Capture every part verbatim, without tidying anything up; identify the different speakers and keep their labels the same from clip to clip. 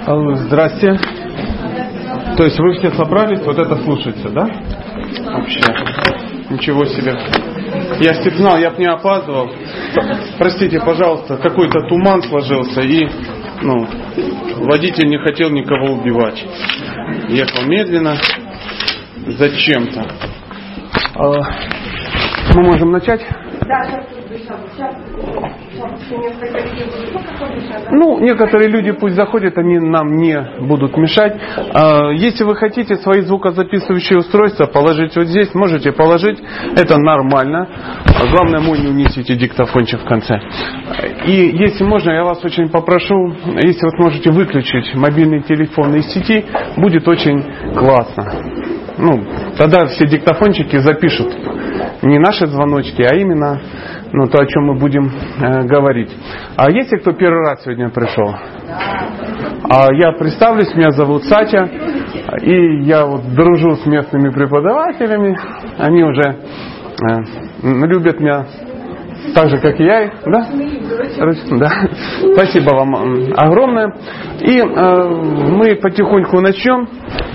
Speaker 1: Здрасте. То есть вы все собрались вот это слушаться, да? Вообще. Ничего себе. Я степнал, я бы не опаздывал. Простите, пожалуйста, какой-то туман сложился и ну, водитель не хотел никого убивать. Ехал медленно. Зачем-то. Мы можем начать? Да, сейчас. Ну, некоторые люди пусть заходят, они нам не будут мешать. Если вы хотите свои звукозаписывающие устройства положить вот здесь, можете положить. Это нормально. Главное, мой не унесите диктофончик в конце. И если можно, я вас очень попрошу, если вы сможете выключить мобильный телефон из сети, будет очень классно. Ну, тогда все диктофончики запишут не наши звоночки, а именно ну, то, о чем мы будем э, говорить. А есть ли кто первый раз сегодня пришел? А я представлюсь, меня зовут Сатя, и я вот дружу с местными преподавателями. Они уже э, любят меня так же, как и я. Да? Да. Спасибо вам огромное. И э, мы потихоньку начнем.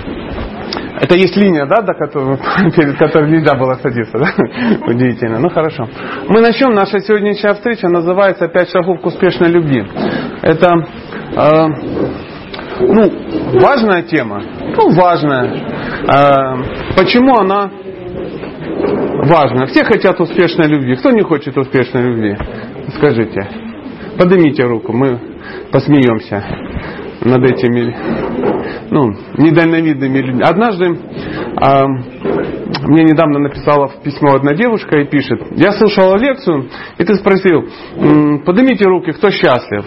Speaker 1: Это есть линия, да, до которой, перед которой нельзя было садиться, да? Удивительно. Ну хорошо. Мы начнем. Наша сегодняшняя встреча называется «Пять шагов к успешной любви». Это э, ну, важная тема. Ну, важная. Э, почему она важна? Все хотят успешной любви. Кто не хочет успешной любви? Скажите. Поднимите руку, мы посмеемся над этими ну, недальновидными людьми. Однажды э, мне недавно написала в письмо одна девушка и пишет: я слушала лекцию, и ты спросил, поднимите руки, кто счастлив.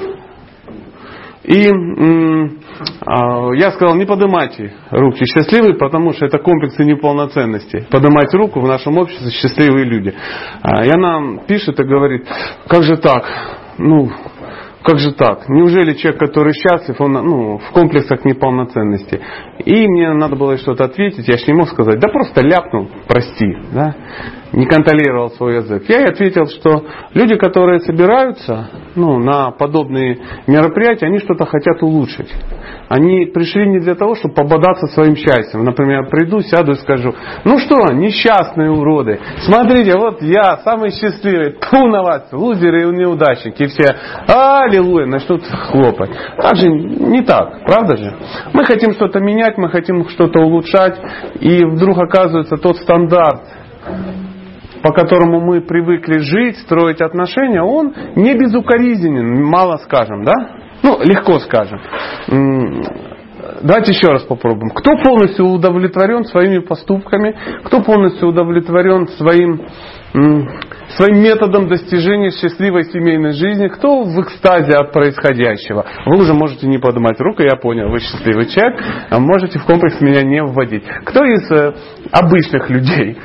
Speaker 1: И э, э, я сказал, не поднимайте руки счастливые, потому что это комплексы неполноценности. Поднимать руку в нашем обществе счастливые люди. И она пишет и говорит, как же так? Ну, Как же так? Неужели человек, который счастлив, он ну, в комплексах неполноценности? И мне надо было что-то ответить. Я же не мог сказать, да просто ляпнул, прости. Да? Не контролировал свой язык. Я ей ответил, что люди, которые собираются ну, на подобные мероприятия, они что-то хотят улучшить. Они пришли не для того, чтобы пободаться своим счастьем. Например, я приду, сяду и скажу, ну что, несчастные уроды, смотрите, вот я самый счастливый, тьфу на вас, лузеры и неудачники. И все, аллилуйя, начнут хлопать. Так же не так, правда же? Мы хотим что-то менять, мы хотим что-то улучшать. И вдруг оказывается тот стандарт, по которому мы привыкли жить, строить отношения, он не безукоризненен, мало скажем, да? Ну, легко скажем. Давайте еще раз попробуем. Кто полностью удовлетворен своими поступками? Кто полностью удовлетворен своим, своим методом достижения счастливой семейной жизни? Кто в экстазе от происходящего? Вы уже можете не поднимать руку, я понял, вы счастливый человек, а можете в комплекс меня не вводить. Кто из э, обычных людей?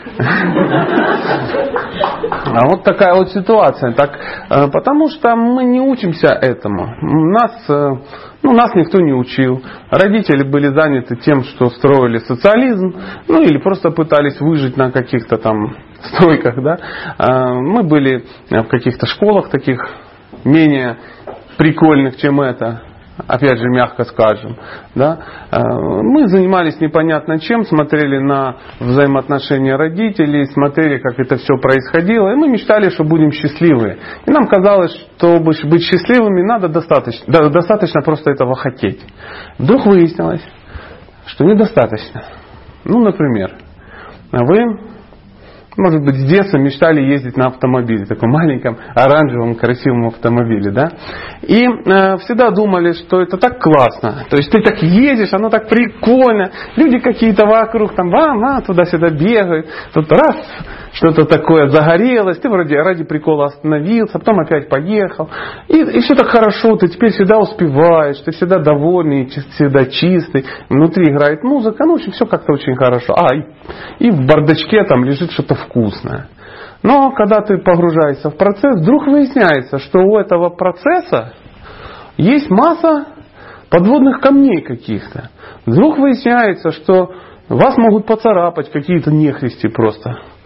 Speaker 1: А вот такая вот ситуация. Так, э, потому что мы не учимся этому. Нас... Э, Ну, нас никто не учил. Родители были заняты тем, что строили социализм, ну или просто пытались выжить на каких-то там стройках, да. Мы были в каких-то школах таких менее прикольных, чем это. Опять же, мягко скажем. Да? Мы занимались непонятно чем, смотрели на взаимоотношения родителей, смотрели, как это все происходило, и мы мечтали, что будем счастливы. И нам казалось, что чтобы быть счастливыми, надо достаточно, да, достаточно просто этого хотеть. Вдруг выяснилось, что недостаточно. Ну, например, вы... Может быть, с детства мечтали ездить на автомобиле, таком маленьком, оранжевом, красивом автомобиле, да? И э, всегда думали, что это так классно. То есть ты так ездишь, оно так прикольно. Люди какие-то вокруг там, ва-ва, туда-сюда бегают. Тут раз, что-то такое загорелось. Ты вроде ради прикола остановился, потом опять поехал. И, и все так хорошо, ты теперь всегда успеваешь, ты всегда довольный, всегда чистый. Внутри играет музыка, ну, в общем, все как-то очень хорошо. А, и, и в бардачке там лежит что-то вкусное. Но когда ты погружаешься в процесс, вдруг выясняется, что у этого процесса есть масса подводных камней каких-то. Вдруг выясняется, что вас могут поцарапать какие-то нехристи просто.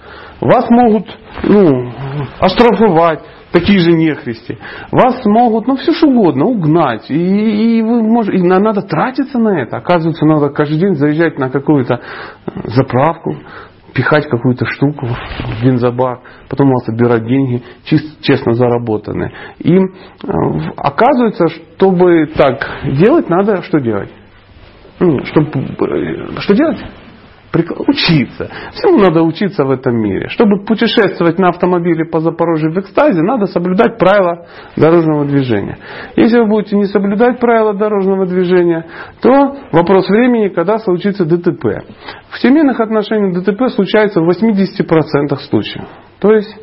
Speaker 1: Вас могут ну, оштрафовать, такие же нехристи. Вас могут, ну все что угодно, угнать. И, и, вы можете, и надо тратиться на это. Оказывается, надо каждый день заезжать на какую-то заправку, пихать какую-то штуку в бензобак, потом у вас отбирать деньги, чисто, честно заработанные. И э, оказывается, чтобы так делать, надо что делать? Ну, чтобы, что делать? Учиться. Всему надо учиться в этом мире. Чтобы путешествовать на автомобиле по Запорожью в экстазе, надо соблюдать правила дорожного движения. Если вы будете не соблюдать правила дорожного движения, то вопрос времени, когда случится ДТП. В семейных отношениях ДТП случается в восемьдесят процентов случаев. То есть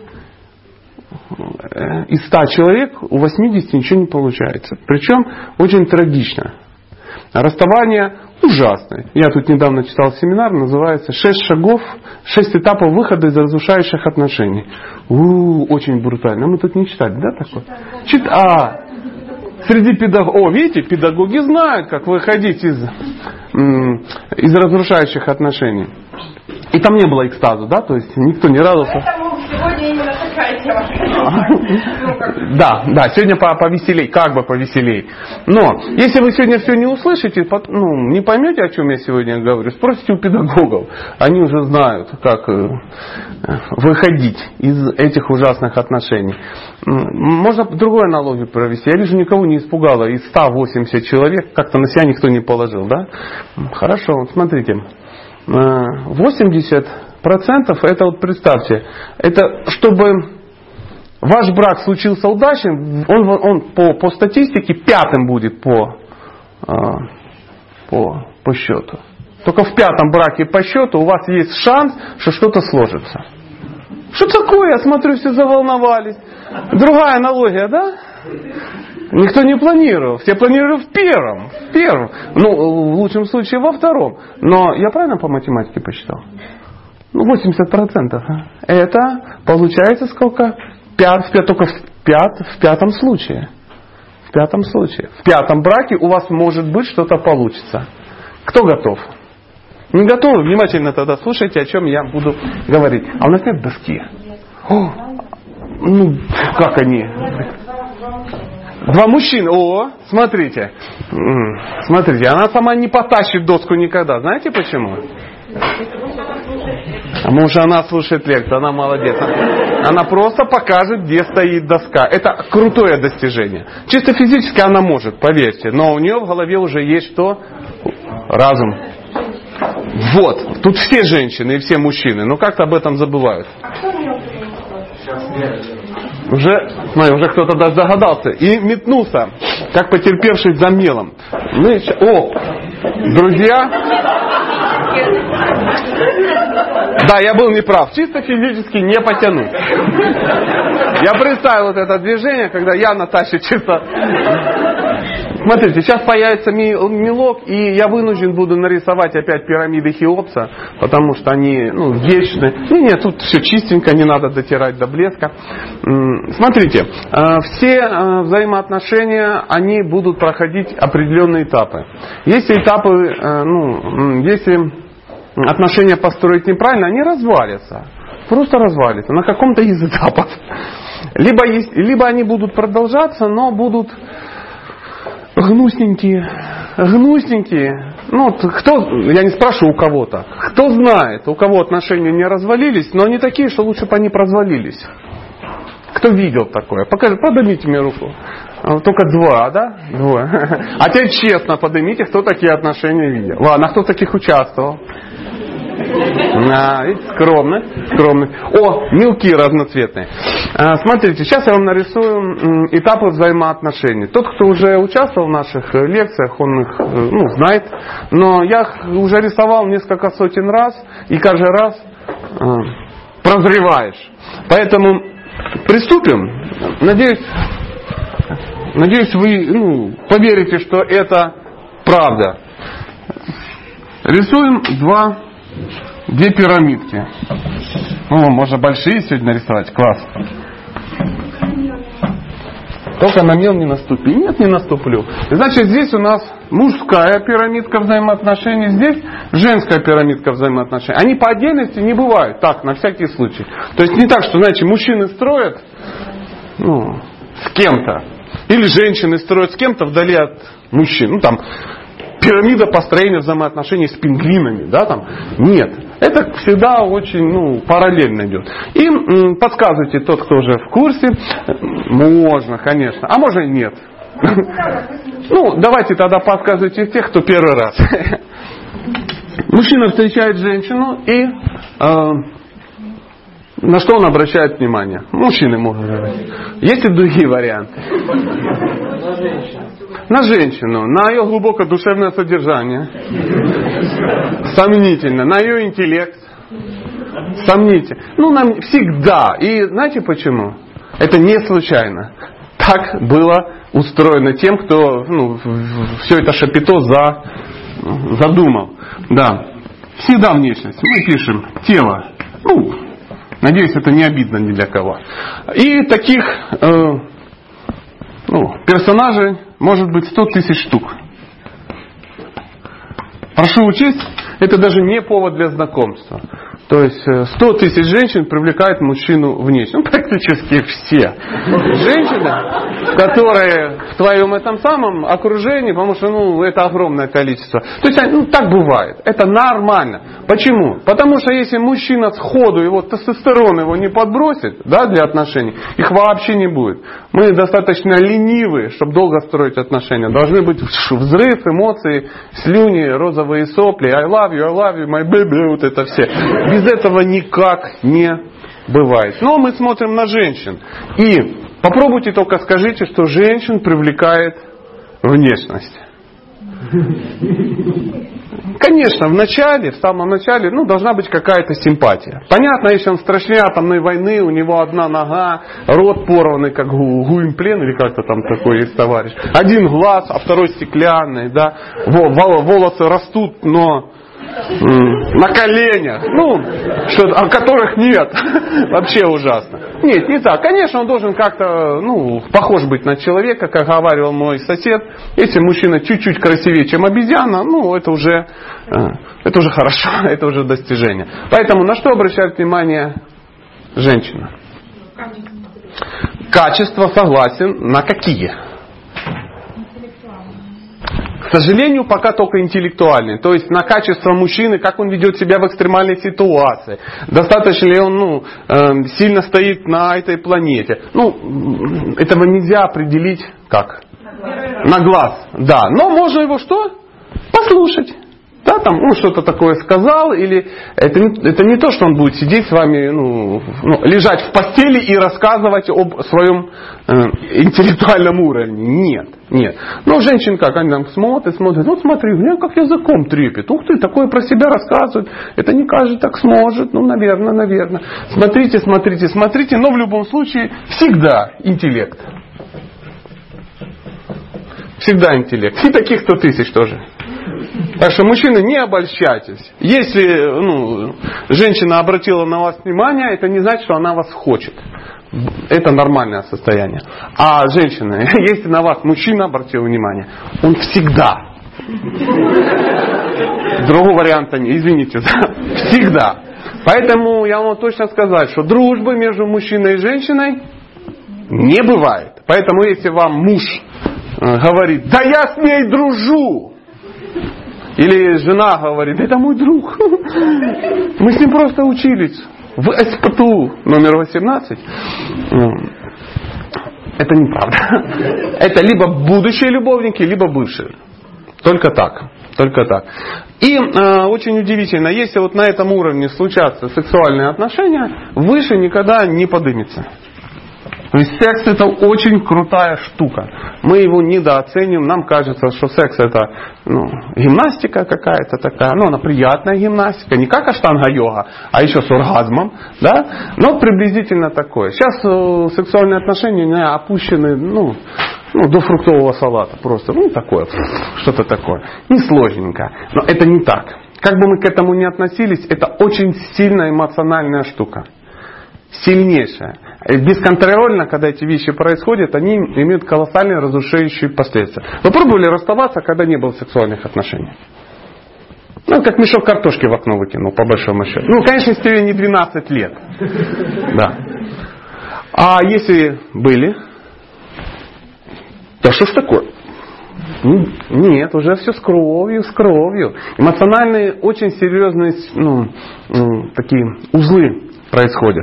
Speaker 1: из ста человек у восьмидесяти ничего не получается. Причем очень трагично. Расставание ужасное. Я тут недавно читал семинар, называется «Шесть шагов, шесть этапов выхода из разрушающих отношений». У-у-у, очень брутально. Мы тут не читали, да, такое? Чит... А, среди педагогов... О, видите, педагоги знают, как выходить из, м- из разрушающих отношений. И там не было экстаза, да? То есть никто не радовался.
Speaker 2: Поэтому сегодня именно такая тема.
Speaker 1: Да, да, сегодня повеселей, как бы повеселей. Но, если вы сегодня все не услышите, ну, не поймете, о чем я сегодня говорю, спросите у педагогов. Они уже знают, как выходить из этих ужасных отношений. Можно другую аналогию провести. Я вижу, никого не испугало. Из ста восьмидесяти человек как-то на себя никто не положил, да? Хорошо, вот смотрите. восемьдесят процентов это вот представьте, это чтобы ваш брак случился удачным, он, он по, по статистике пятым будет по, по, по счету. Только в пятом браке по счету у вас есть шанс, что что-то сложится. Что такое? Я смотрю, все заволновались. Другая аналогия, да? Никто не планировал. Все планировали в первом. В первом. Ну, в лучшем случае во втором. Но я правильно по математике посчитал? Ну, восемьдесят процентов. Это получается сколько? Пять, только в, пят, в пятом случае. В пятом случае. В пятом браке у вас может быть что-то получится. Кто готов? Не готовы? Внимательно тогда слушайте, о чем я буду говорить. А у нас нет доски. О, ну, как они? Два мужчины. О, смотрите. Смотрите, она сама не потащит доску никогда. Знаете почему? А может, она слушает лекцию, она молодец. Она просто покажет, где стоит доска. Это крутое достижение. Чисто физически она может, поверьте. Но у нее в голове уже есть что? Разум. Вот. Тут все женщины и все мужчины. Но как-то об этом забывают. Уже, смотри, уже кто-то даже догадался. И метнулся, как потерпевший за мелом. Ну, еще, о, друзья. Да, я был неправ. Чисто физически не потянуть. Я представил вот это движение, когда Яна тащит чисто... Смотрите, сейчас появится мелок, и я вынужден буду нарисовать опять пирамиды Хеопса, потому что они ну, вечны. Не, нет, тут все чистенько, не надо дотирать до блеска. Смотрите, все взаимоотношения, они будут проходить определенные этапы. Если этапы, ну, если отношения построить неправильно, они развалятся. Просто развалятся на каком-то из этапов. Либо, есть, либо они будут продолжаться, но будут... Гнусненькие, гнусненькие. Ну, кто, я не спрашиваю у кого-то. Кто знает, у кого отношения не развалились, но они такие, что лучше бы они развалились. Кто видел такое? Покажи, поднимите мне руку. Только два, да? Двое. А теперь честно поднимите, кто такие отношения видел. Ладно, а кто в таких участвовал? А, видите, скромно, скромно. О, мелки разноцветные. А, смотрите, сейчас я вам нарисую этапы взаимоотношений. Тот, кто уже участвовал в наших лекциях, он их ну, знает. Но я их уже рисовал несколько сотен раз, и каждый раз а, прозреваешь. Поэтому приступим. Надеюсь, надеюсь, вы ну, поверите, что это правда. Рисуем два Две пирамидки. Ну, можно большие сегодня нарисовать. Класс. Только на мел не наступи. Нет, не наступлю. Значит, здесь у нас мужская пирамидка взаимоотношений, здесь женская пирамидка взаимоотношений. Они по отдельности не бывают. Так, на всякий случай. То есть не так, что, знаете, мужчины строят ну, с кем-то. Или женщины строят с кем-то вдали от мужчин. Ну, там, пирамида построения взаимоотношений с пингвинами. Да, там. Нет. Это всегда очень ну, параллельно идет. И м, подсказывайте, тот, кто уже в курсе. Можно, конечно. А может и нет. Ну, давайте тогда подсказывайте тех, кто первый раз. Мужчина встречает женщину и э, на что он обращает внимание? Мужчины могут говорить. Есть и другие варианты.
Speaker 3: На женщину.
Speaker 1: На женщину, на ее глубокое душевное содержание. Сомнительно. На ее интеллект. Сомнительно. Ну, нам всегда. И знаете почему? Это не случайно. Так было устроено тем, кто ну, все это шапито за, задумал. Да. Всегда внешность. Мы пишем тело. Ну, надеюсь, это не обидно ни для кого. И таких э, ну, персонажей может быть сто тысяч штук. Прошу учесть, это даже не повод для знакомства. То есть сто тысяч женщин привлекает мужчину внешне. Ну, практически все. Женщины, которые в твоем этом самом окружении, потому что ну, это огромное количество. То есть ну, так бывает. Это нормально. Почему? Потому что если мужчина сходу его тестостерон его не подбросит да, для отношений, их вообще не будет. Мы достаточно ленивы, чтобы долго строить отношения. Должны быть взрыв, эмоции, слюни, розовые сопли, I love you, I love you, my baby, вот это все. Без этого никак не бывает. Но мы смотрим на женщин. И попробуйте только скажите, что женщин привлекает внешность. Конечно, в начале, в самом начале, ну, должна быть какая-то симпатия. Понятно, если он страшнее атомной войны, у него одна нога, рот порванный, как Гуимплен, или как-то там такой есть товарищ. Один глаз, а второй стеклянный, да. Волосы растут, но на коленях, ну, что, а которых нет. Вообще ужасно. Нет, не так. Конечно, он должен как-то, ну, похож быть на человека, как говаривал мой сосед. Если мужчина чуть-чуть красивее, чем обезьяна, ну, это уже, это уже хорошо, это уже достижение. Поэтому на что обращает внимание женщина? Качество, согласен. На какие? К сожалению, пока только интеллектуальный. То есть на качество мужчины, как он ведет себя в экстремальной ситуации. Достаточно ли он ну, э, сильно стоит на этой планете. Ну, этого нельзя определить как? На глаз. Да. Но можно его что? Послушать. Да, там, ну, что-то такое сказал, или это не, это не то, что он будет сидеть с вами, ну, ну, лежать в постели и рассказывать об своем э, интеллектуальном уровне. Нет, нет. Но женщин как, они там смотрят, смотрят, ну смотри, у меня как языком трепет, ух ты, такое про себя рассказывает, это не каждый так сможет, ну, наверное, наверное. Смотрите, смотрите, смотрите, но в любом случае всегда интеллект. Всегда интеллект. И таких сто тысяч тоже. Так что, мужчины, не обольщайтесь. Если ну, женщина обратила на вас внимание, это не значит, что она вас хочет. Это нормальное состояние. А женщины, если на вас мужчина обратил внимание, он всегда. Другого варианта нет, извините. Всегда. Поэтому я вам точно сказать, что дружбы между мужчиной и женщиной не бывает. Поэтому если вам муж говорит, да я с ней дружу. Или жена говорит, это мой друг. Мы с ним просто учились в эс пэ тэ у номер восемнадцать. Это неправда. Это либо будущие любовники, либо бывшие. Только так. Только так. И э, очень удивительно, если вот на этом уровне случатся сексуальные отношения, выше никогда не поднимется. То есть секс это очень крутая штука. Мы его недооценим. Нам кажется, что секс это ну, гимнастика какая-то такая. Ну, она приятная гимнастика. Не как аштанга-йога, а еще с оргазмом. Да? Но приблизительно такое. Сейчас э, сексуальные отношения не опущены ну, ну, до фруктового салата. Просто ну, такое. Что-то такое. Не сложненько. Но это не так. Как бы мы к этому ни относились, это очень сильная эмоциональная штука. сильнейшая. Бесконтрольно, когда эти вещи происходят, они имеют колоссальные разрушающие последствия. Вы пробовали расставаться, когда не было сексуальных отношений? Ну, как мешок картошки в окно выкинул, по большому счету. Ну, конечно, если тебе не двенадцать лет. Да. А если были, то что ж такое? Нет, уже все с кровью, с кровью. Эмоциональные, очень серьезные, ну, такие узлы происходят.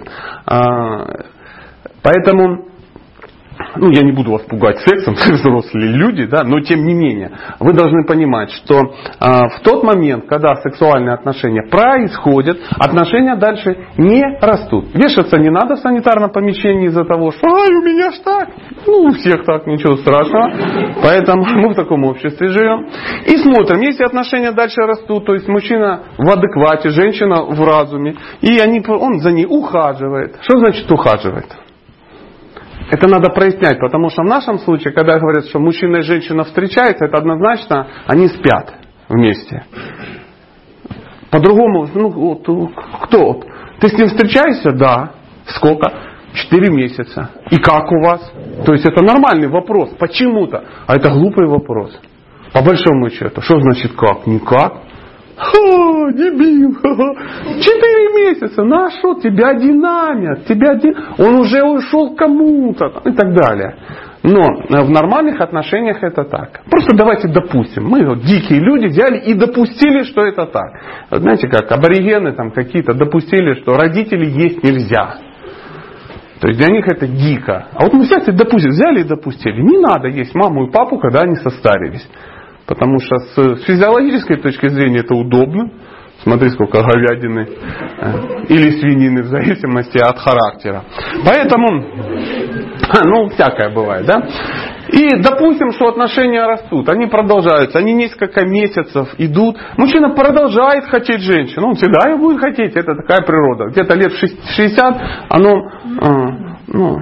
Speaker 1: Поэтому, ну, я не буду вас пугать сексом, взрослые люди, да, но тем не менее, вы должны понимать, что а, в тот момент, когда сексуальные отношения происходят, отношения дальше не растут. Вешаться не надо в санитарном помещении из-за того, что «ай, у меня ж так». Ну, у всех так, ничего страшного. Поэтому мы в таком обществе живем. И смотрим, если отношения дальше растут, то есть мужчина в адеквате, женщина в разуме, и они, он за ней ухаживает. Что значит ухаживает? Это надо прояснять, потому что в нашем случае, когда говорят, что мужчина и женщина встречаются, это однозначно они спят вместе. По-другому, ну, вот, кто? Ты с ним встречаешься? Да. Сколько? Четыре месяца. И как у вас? То есть это нормальный вопрос. Почему-то. А это глупый вопрос. По большому счету. Что значит как? Никак. Ха, дебил. Четыре месяца. Ну а что? Тебя динамят. Тебя ди... Он уже ушел к кому-то. И так далее. Но в нормальных отношениях это так. Просто давайте допустим. Мы вот, дикие люди взяли и допустили, что это так. Вот знаете как, аборигены там какие-то допустили, что родителей есть нельзя. То есть для них это дико. А вот мы взяли, допустим, взяли и допустили. Не надо есть маму и папу, когда они состарились. Потому что с физиологической точки зрения это удобно. Смотри, сколько говядины или свинины, в зависимости от характера. Поэтому, ну, всякое бывает, да? И допустим, что отношения растут, они продолжаются, они несколько месяцев идут. Мужчина продолжает хотеть женщину, он всегда ее будет хотеть, это такая природа. Где-то лет в шестьдесят оно, ну,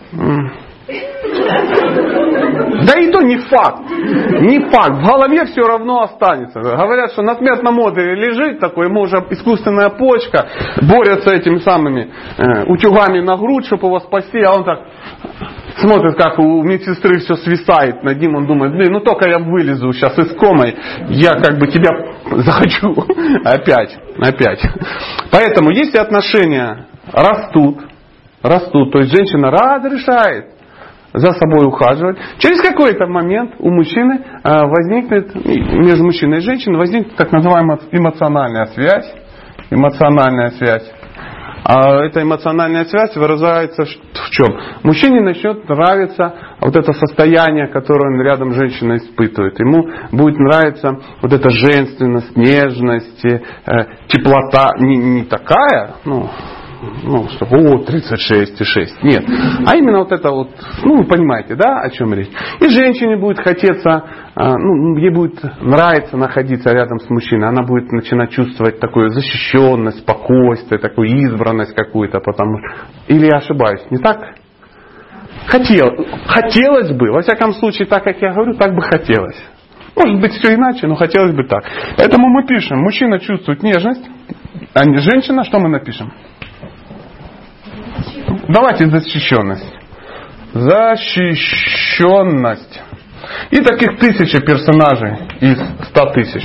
Speaker 1: да и то не факт. Не факт. В голове все равно останется. Говорят, что на смертном одре лежит такой, ему уже искусственная почка, борется этими самыми э, утюгами на грудь, чтобы его спасти, а он так смотрит, как у медсестры все свисает над ним, он думает, блин, ну только я вылезу сейчас из комы, я как бы тебя захочу. Опять, опять. Поэтому, если отношения растут, растут, то есть женщина разрешает за собой ухаживать. Через какой-то момент у мужчины возникнет, между мужчиной и женщиной возникнет так называемая эмоциональная связь. Эмоциональная связь. А эта эмоциональная связь выражается в чем? Мужчине начнет нравиться вот это состояние, которое он рядом с женщиной испытывает. Ему будет нравиться вот эта женственность, нежность, теплота. Не, не такая, ну... Ну, чтобы, о, тридцать шесть и шесть. Нет. А именно вот это вот, ну, вы понимаете, да, о чем речь. И женщине будет хотеться, ну, ей будет нравиться находиться рядом с мужчиной. Она будет начинать чувствовать такую защищенность, спокойствие, такую избранность какую-то, потому что... Или я ошибаюсь, не так? Хотел, хотелось бы, во всяком случае, так как я говорю, так бы хотелось. Может быть, все иначе, но хотелось бы так. Поэтому мы пишем, мужчина чувствует нежность, а не женщина, что мы напишем? Давайте защищенность. Защищенность. И таких тысячи персонажей из ста тысяч.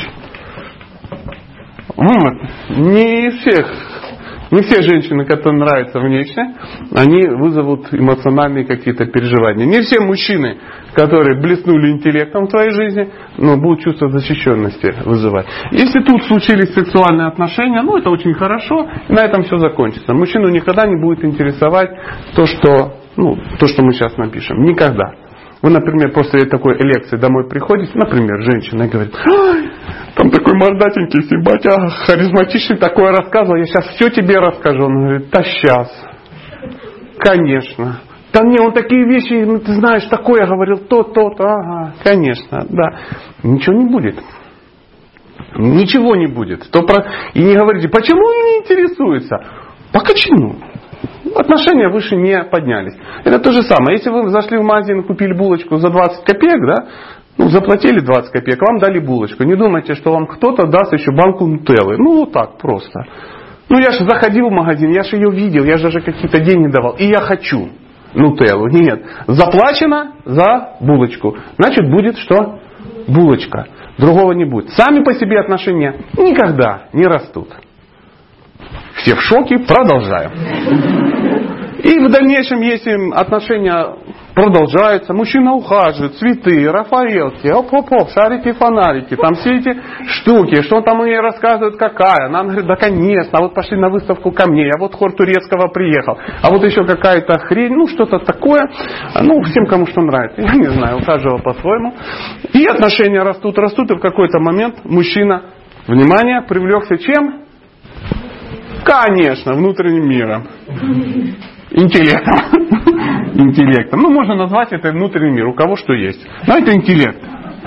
Speaker 1: Не всех, не все женщины, которым нравится внешне, они вызовут эмоциональные какие-то переживания. Не все мужчины, которые блеснули интеллектом в твоей жизни, но будут чувство защищенности вызывать. Если тут случились сексуальные отношения, ну это очень хорошо, и на этом все закончится. Мужчину никогда не будет интересовать то, что, ну, то, что мы сейчас напишем. Никогда. Вы, например, после такой лекции домой приходите, например, женщина и говорит, ай, там такой мордатенький, симпатяга, харизматичный, такое рассказывал, я сейчас все тебе расскажу. Он говорит, да сейчас. Конечно. Да не, он такие вещи, ну, ты знаешь, такое говорил, то, то, то, ага, конечно, да. Ничего не будет. Ничего не будет. То про... И не говорите, почему он не интересуется? Почему? Отношения выше не поднялись. Это то же самое. Если вы зашли в магазин и купили булочку за двадцать копеек, да, ну, заплатили двадцать копеек, вам дали булочку. Не думайте, что вам кто-то даст еще банку нутеллы. Ну, вот так просто. Ну я же заходил в магазин, я же ее видел, я же даже какие-то деньги давал. И я хочу нутеллу. Нет. Заплачено за булочку. Значит будет что? Булочка. Другого не будет. Сами по себе отношения никогда не растут. Все в шоке, продолжаем. И в дальнейшем, если отношения продолжаются, мужчина ухаживает, цветы, рафаэлки, оп-оп-оп, шарики-фонарики, там все эти штуки, что он там ей рассказывает, какая. Она говорит, да конечно, а вот пошли на выставку камней, а вот хор турецкого приехал, а вот еще какая-то хрень, ну что-то такое, ну всем кому что нравится, я не знаю, у каждого по-своему. И отношения растут, растут, и в какой-то момент мужчина, внимание, привлекся чем? Конечно, внутренним миром. Интеллектом. Интеллектом. Ну, можно назвать это внутренний мир. У кого что есть. Но это интеллект.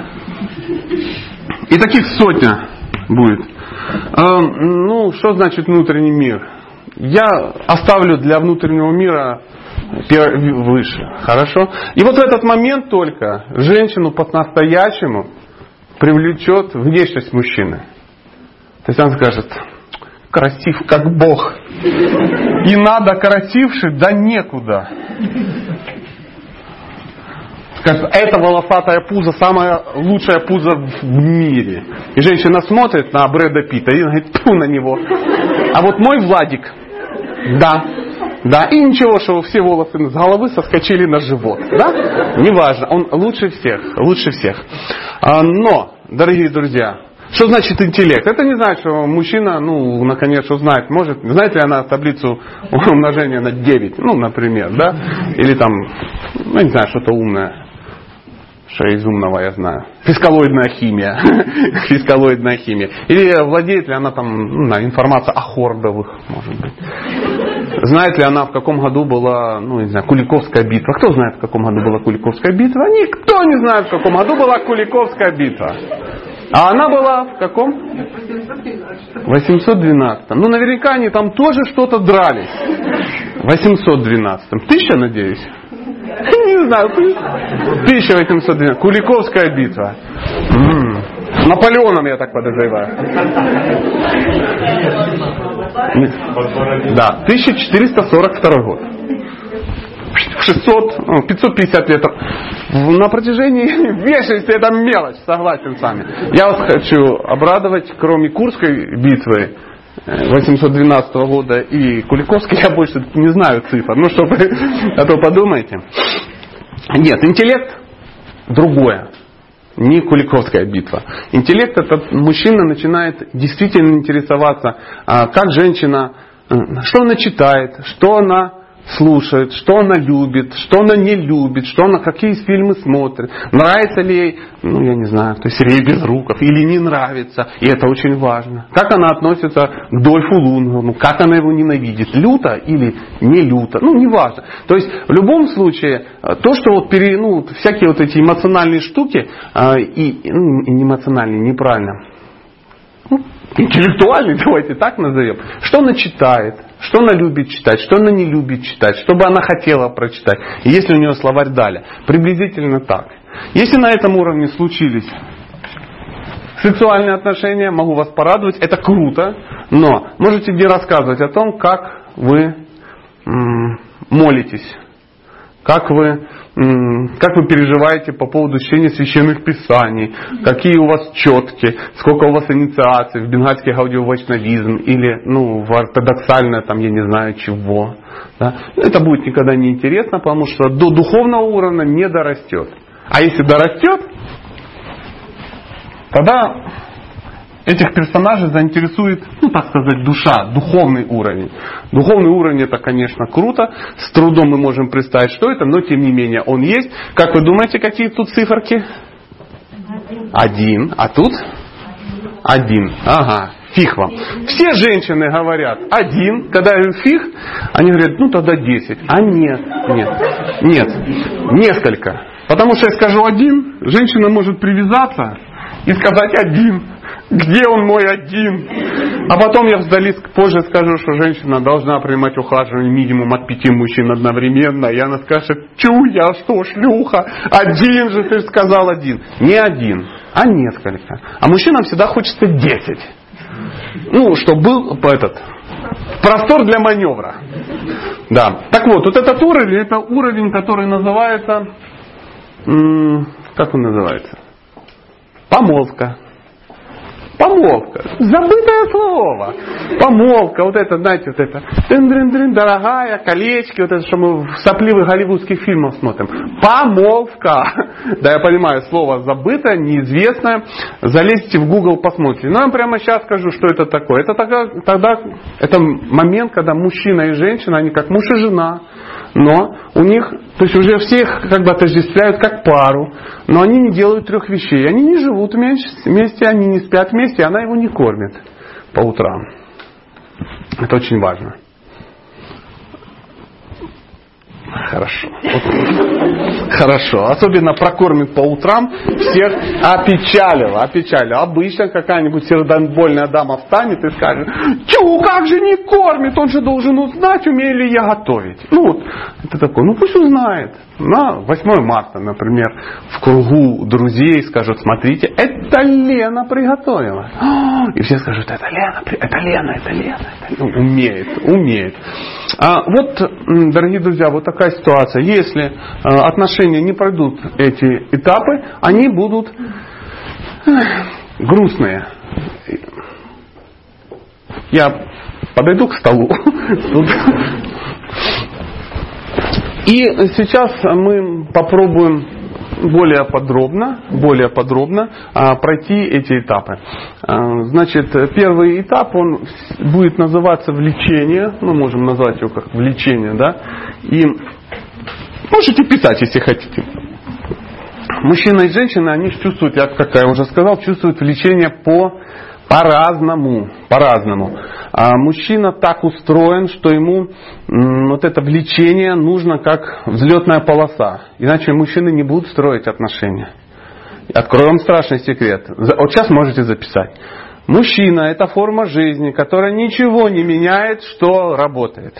Speaker 1: И таких сотня будет. Э, ну, что значит внутренний мир? Я оставлю для внутреннего мира выше. Хорошо? И вот в этот момент только женщину по-настоящему привлечет внешность мужчины. То есть он скажет... Красив, как Бог. И надо красивше, да некуда. Скажет, это волосатая пузо, самая лучшая пузо в мире. И женщина смотрит на Брэда Питта и говорит, тьфу на него. А вот мой Владик, да, да, и ничего, что все волосы с головы соскочили на живот. Да? Неважно, он лучше всех, лучше всех. Но, дорогие друзья, что значит интеллект? Это не значит, что мужчина, ну, наконец, узнать может. Знает ли она таблицу умножения на девять? Ну, например, да? Или там, ну, не знаю, что-то умное. Что из умного я знаю. Фискалоидная химия. Фискалоидная химия. Или владеет ли она там, ну, информацией о хордовых, может быть. Знает ли она, в каком году была, ну, не знаю, Куликовская битва? Кто знает, в каком году была Куликовская битва? Никто не знает, в каком году была Куликовская битва. А она была в каком? восемьсот двенадцатом. Ну, наверняка они там тоже что-то дрались. В восемьсот двенадцатом. Тысяча, надеюсь? Не знаю. тысяча восемьсот двенадцатый. Куликовская битва. М-м. Наполеоном, я так подозреваю. Да, тысяча четыреста сорок второй год. шестьсот, пятьсот пятьдесят лет. На протяжении вечности это мелочь, согласен с вами. Я вас хочу обрадовать, кроме Курской битвы восемьсот двенадцатого года и Куликовской, я больше не знаю цифр. Ну, чтобы, а то подумайте. Нет, интеллект другое. Не Куликовская битва. Интеллект, это мужчина начинает действительно интересоваться, как женщина, что она читает, что она слушает, что она любит, что она не любит, что она, какие фильмы смотрит, нравится ли ей, ну я не знаю, то есть Сергей Безруков, или не нравится, и это очень важно. Как она относится к Дольфу Лундгрену, как она его ненавидит, люто или не люто, ну не важно. То есть в любом случае, то, что вот, пере, ну, всякие вот эти эмоциональные штуки, и, ну, и эмоциональные, неправильно, ну, интеллектуальный, давайте так назовем, что она читает, что она любит читать, что она не любит читать, что бы она хотела прочитать. И если у нее словарь дали. Приблизительно так. Если на этом уровне случились сексуальные отношения, могу вас порадовать, это круто, но можете не рассказывать о том, как вы м- молитесь, как вы, м- как вы переживаете по поводу чтения священных писаний, какие у вас четки, сколько у вас инициаций в бенгальский гаудио-вайшнавизм или ну, в ортодоксальное, там, я не знаю чего. Да? Это будет никогда не интересно, потому что до духовного уровня не дорастет. А если дорастет, тогда этих персонажей заинтересует, ну так сказать, душа, духовный уровень. Духовный уровень это, конечно, круто. С трудом мы можем представить, что это, но тем не менее он есть. Как вы думаете, какие тут циферки? Один. А тут? Один. Ага. Фиг вам. Все женщины говорят один. Когда я говорю фиг, они говорят, ну тогда десять. А нет. Нет. Нет. Несколько. Потому что я скажу один, женщина может привязаться и сказать один. Где он мой один? А потом я вдали позже скажу, что женщина должна принимать ухаживание минимум от пяти мужчин одновременно. И она скажет, чу, я что, шлюха? Один же, ты же сказал один. Не один, а несколько. А мужчинам всегда хочется десять. Ну, чтобы был этот простор для маневра. Да. Так вот, вот этот уровень, это уровень, который называется, как он называется? Помолвка. Помолвка. Забытое слово. Помолвка. Вот это, знаете, вот это. Дрин-дрин-дрин, дорогая, колечки. Вот это, что мы в сопливых голливудских фильмах смотрим. Помолвка. Да, я понимаю, слово забытое, неизвестное. Залезьте в Google, посмотрите. Но я вам прямо сейчас скажу, что это такое. Это тогда, тогда это момент, когда мужчина и женщина, они как муж и жена. Но у них, то есть уже всех как бы отождествляют как пару, но они не делают трех вещей. Они не живут вместе, они не спят вместе, и она его не кормит по утрам. Это очень важно. Хорошо. Хорошо. Особенно прокормит по утрам, всех опечалило, опечалило. Обычно какая-нибудь сердобольная дама встанет и скажет: чё, как же не кормит? Он же должен узнать, умею ли я готовить. Ну вот, это такое, ну пусть узнает. На восьмое марта, например, в кругу друзей скажут: смотрите, это Лена приготовила. И все скажут: это Лена, это Лена, это Лена. Это... Ну, умеет, умеет. А вот, дорогие друзья, вот такая ситуация. Если отношения не пройдут эти этапы, они будут грустные. Я подойду к столу. И сейчас мы попробуем более подробно, более подробно а, пройти эти этапы. А, значит, первый этап, он будет называться влечение. Мы можем назвать его как влечение, да. И можете писать, если хотите. Мужчина и женщина, они чувствуют, как я уже сказал, чувствуют влечение по По-разному, по-разному. А мужчина так устроен, что ему м, вот это влечение нужно как взлетная полоса. Иначе мужчины не будут строить отношения. Открою вам страшный секрет. Вот сейчас можете записать. Мужчина – это форма жизни, которая ничего не меняет, что работает.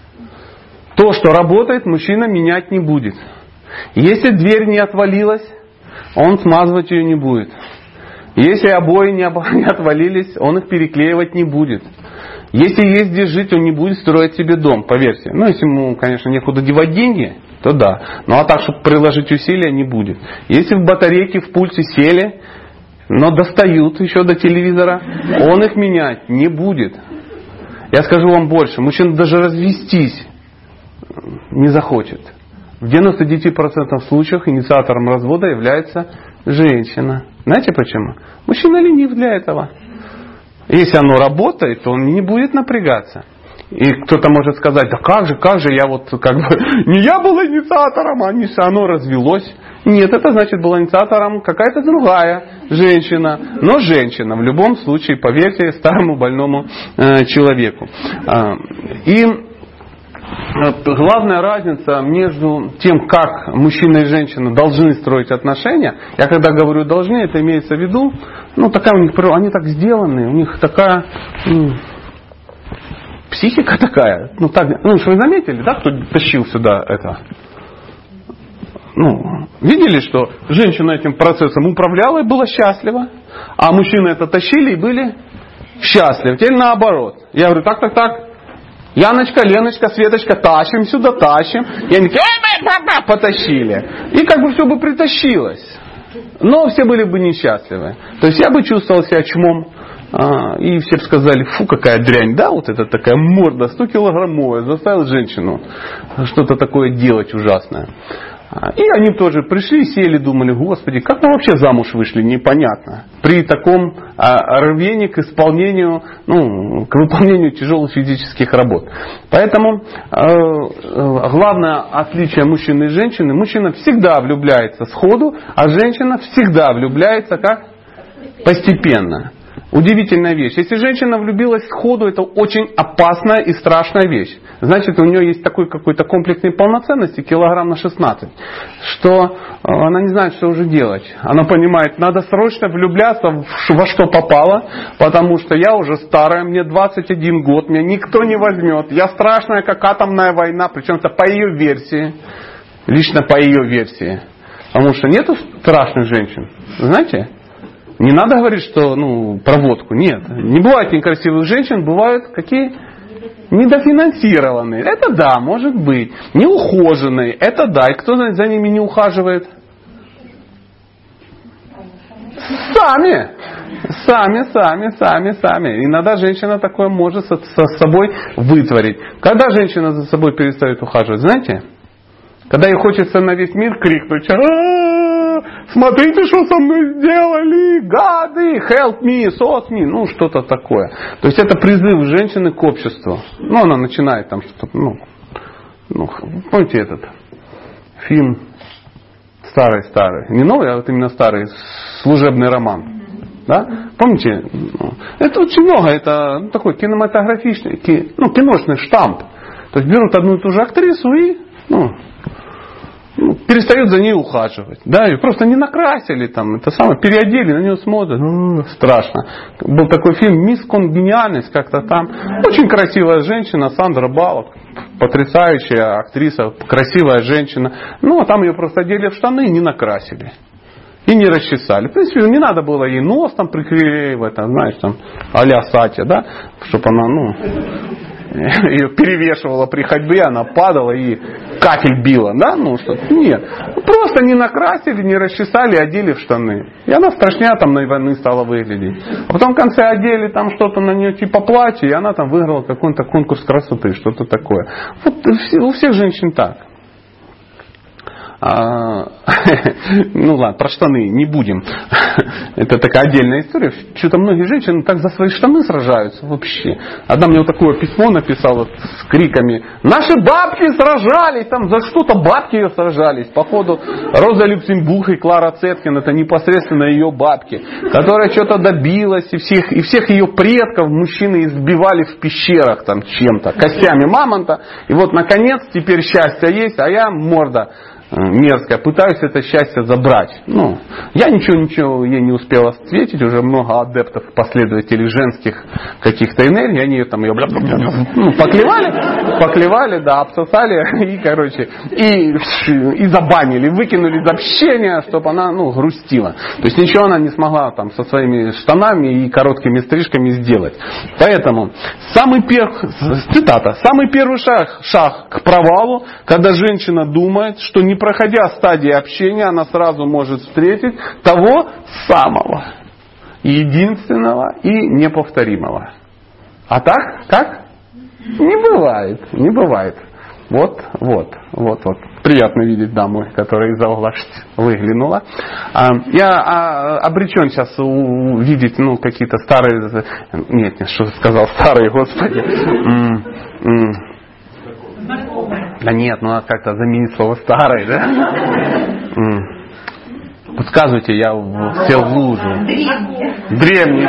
Speaker 1: То, что работает, мужчина менять не будет. Если дверь не отвалилась, он смазывать ее не будет. Если обои не отвалились, он их переклеивать не будет. Если есть где жить, он не будет строить себе дом, поверьте. Ну, если ему, конечно, некуда девать деньги, то да. Ну, а так, чтобы приложить усилия, не будет. Если в батарейке, в пульте сели, но достают еще до телевизора, он их менять не будет. Я скажу вам больше. Мужчина даже развестись не захочет. В девяноста девяти процентах случаев инициатором развода является женщина. Знаете почему? Мужчина ленив для этого. Если оно работает, то он не будет напрягаться. И кто-то может сказать: да как же, как же, я вот как бы не я был инициатором, а оно развелось. Нет, это значит, была инициатором какая-то другая женщина. Но женщина, в любом случае, поверьте старому больному э, человеку. Э, и главная разница между тем, как мужчина и женщина должны строить отношения, я когда говорю должны, это имеется в виду, ну такая у них, они так сделаны, у них такая ну, психика такая, ну так, ну что вы заметили, да, кто тащил сюда это? Ну, видели, что женщина этим процессом управляла и была счастлива, а мужчины это тащили и были счастливы. Теперь наоборот. Я говорю: так, так, так. Яночка, Леночка, Светочка, тащим сюда, тащим. И они такие, потащили. И как бы все бы притащилось. Но все были бы несчастливы. То есть я бы чувствовал себя чмом. А, и все бы сказали: фу, какая дрянь. Да, вот это такая морда, сто килограммовая. Заставил женщину что-то такое делать ужасное. И они тоже пришли, сели, думали: Господи, как мы вообще замуж вышли, непонятно. При таком а, рвении к исполнению, ну, к выполнению тяжелых физических работ. Поэтому э, главное отличие мужчины и женщины: мужчина всегда влюбляется сходу, а женщина всегда влюбляется как? Постепенно. Удивительная вещь. Если женщина влюбилась сходу, это очень опасная и страшная вещь. Значит, у нее есть такой какой-то комплексной полноценности, килограмм на шестнадцать, что она не знает, что уже делать. Она понимает, надо срочно влюбляться во что попало, потому что я уже старая, мне двадцать один год, меня никто не возьмет. Я страшная, как атомная война, причем это по ее версии. Лично по ее версии. Потому что нету страшных женщин. Знаете? Не надо говорить, что ну, проводку. Нет. Не бывает некрасивых женщин, бывают какие? Недофинансированные. Это да, может быть. Неухоженные. Это да. И кто за ними не ухаживает? Сами. Сами, сами, сами, сами. Иногда женщина такое может со, со собой вытворить. Когда женщина за собой перестает ухаживать, знаете? Когда ей хочется на весь мир крикнуть: «А-а-а, смотрите, что со мной сделали, гады, help me, sort me», ну что-то такое. То есть это призыв женщины к обществу. Ну она начинает там что-то, ну, ну помните этот фильм старый-старый, не новый, а вот именно старый, служебный роман. Да? Помните? Это очень много, это такой кинематографичный, ки, ну, киношный штамп. То есть берут одну и ту же актрису и ну, ну, перестают за ней ухаживать. Да? Ее просто не накрасили, там, это самое, переодели, на нее смотрят. Ну, страшно. Был такой фильм «Мисс Конгениальность», как-то там. Очень красивая женщина, Сандра Баллок. Потрясающая актриса, красивая женщина. Ну, а там ее просто одели в штаны и не накрасили. И не расчесали. В принципе, не надо было ей нос там приклеивать, там, знаешь, там, а-ля Сатя, да, чтобы она, ну, ее перевешивала при ходьбе, она падала и кафель била, да, ну что, нет. Просто не накрасили, не расчесали, одели в штаны. И она страшнее там на войны стала выглядеть. А потом в конце одели там что-то на нее типа платье, и она там выиграла какой-то конкурс красоты, что-то такое. Вот у всех женщин так. А, ну ладно, про штаны не будем. Это такая отдельная история. Что-то многие женщины так за свои штаны сражаются вообще. Одна мне вот такое письмо написала с криками: «Наши бабки сражались!» Там за что-то бабки ее сражались. Походу Роза Люксембург и Клара Цеткин — это непосредственно ее бабки, которая что-то добилась, и всех, и всех ее предков мужчины избивали в пещерах там чем-то, костями мамонта. И вот наконец теперь счастье есть, а я морда мерзкая, пытаюсь это счастье забрать. Ну, я ничего, ничего ей не успела ответить, уже много адептов, последователей женских каких-то энергий, они там ее ну, поклевали, поклевали, да, обсосали и, короче, и, и забанили, выкинули из общения, чтобы она, ну, грустила. То есть ничего она не смогла там со своими штанами и короткими стрижками сделать. Поэтому самый первый, цитата, самый первый шаг, шаг к провалу, когда женщина думает, что не проходя стадии общения, она сразу может встретить того самого, единственного и неповторимого. А так, как? Не бывает, не бывает. Вот, вот, вот, вот. Приятно видеть даму, которая из-за угла выглянула. Я обречен сейчас увидеть, ну, какие-то старые... Нет, нет, что ты сказал, старые, господи. Да нет, ну надо как-то заменить слово «старый», да? Подсказывайте, я сел в лужу. Древний.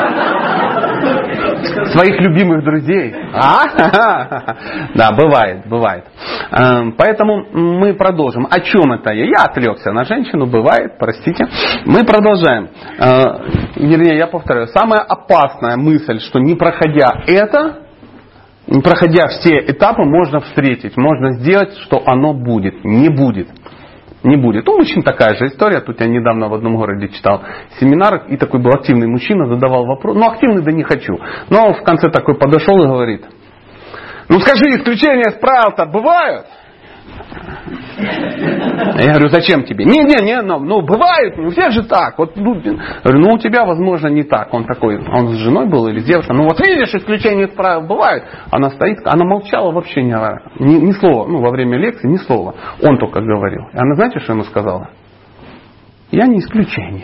Speaker 1: Своих любимых друзей. А? Да, бывает, бывает. Поэтому мы продолжим. О чем это я? Я отвлекся на женщину, бывает, простите. Мы продолжаем. Вернее, я повторяю. Самая опасная мысль, что не проходя это, не проходя все этапы, можно встретить, можно сделать, что оно будет. Не будет. Не будет. Ну, очень такая же история. Тут я недавно в одном городе читал семинар, и такой был активный мужчина, задавал вопрос. Ну, активный, да не хочу. Но в конце такой подошел и говорит: ну, скажи, исключения из правил-то бывают? Я говорю: зачем тебе? Не-не-не, ну, ну бывает, у всех же так. Вот, ну, говорю, ну у тебя, возможно, не так. Он такой, он с женой был или с девушкой. Ну вот видишь, исключения из правил бывают. Она стоит, она молчала вообще не, ни, ни слова. Ну, во время лекции ни слова. Он только говорил. И она, знаете, что ему сказала? Я не исключение.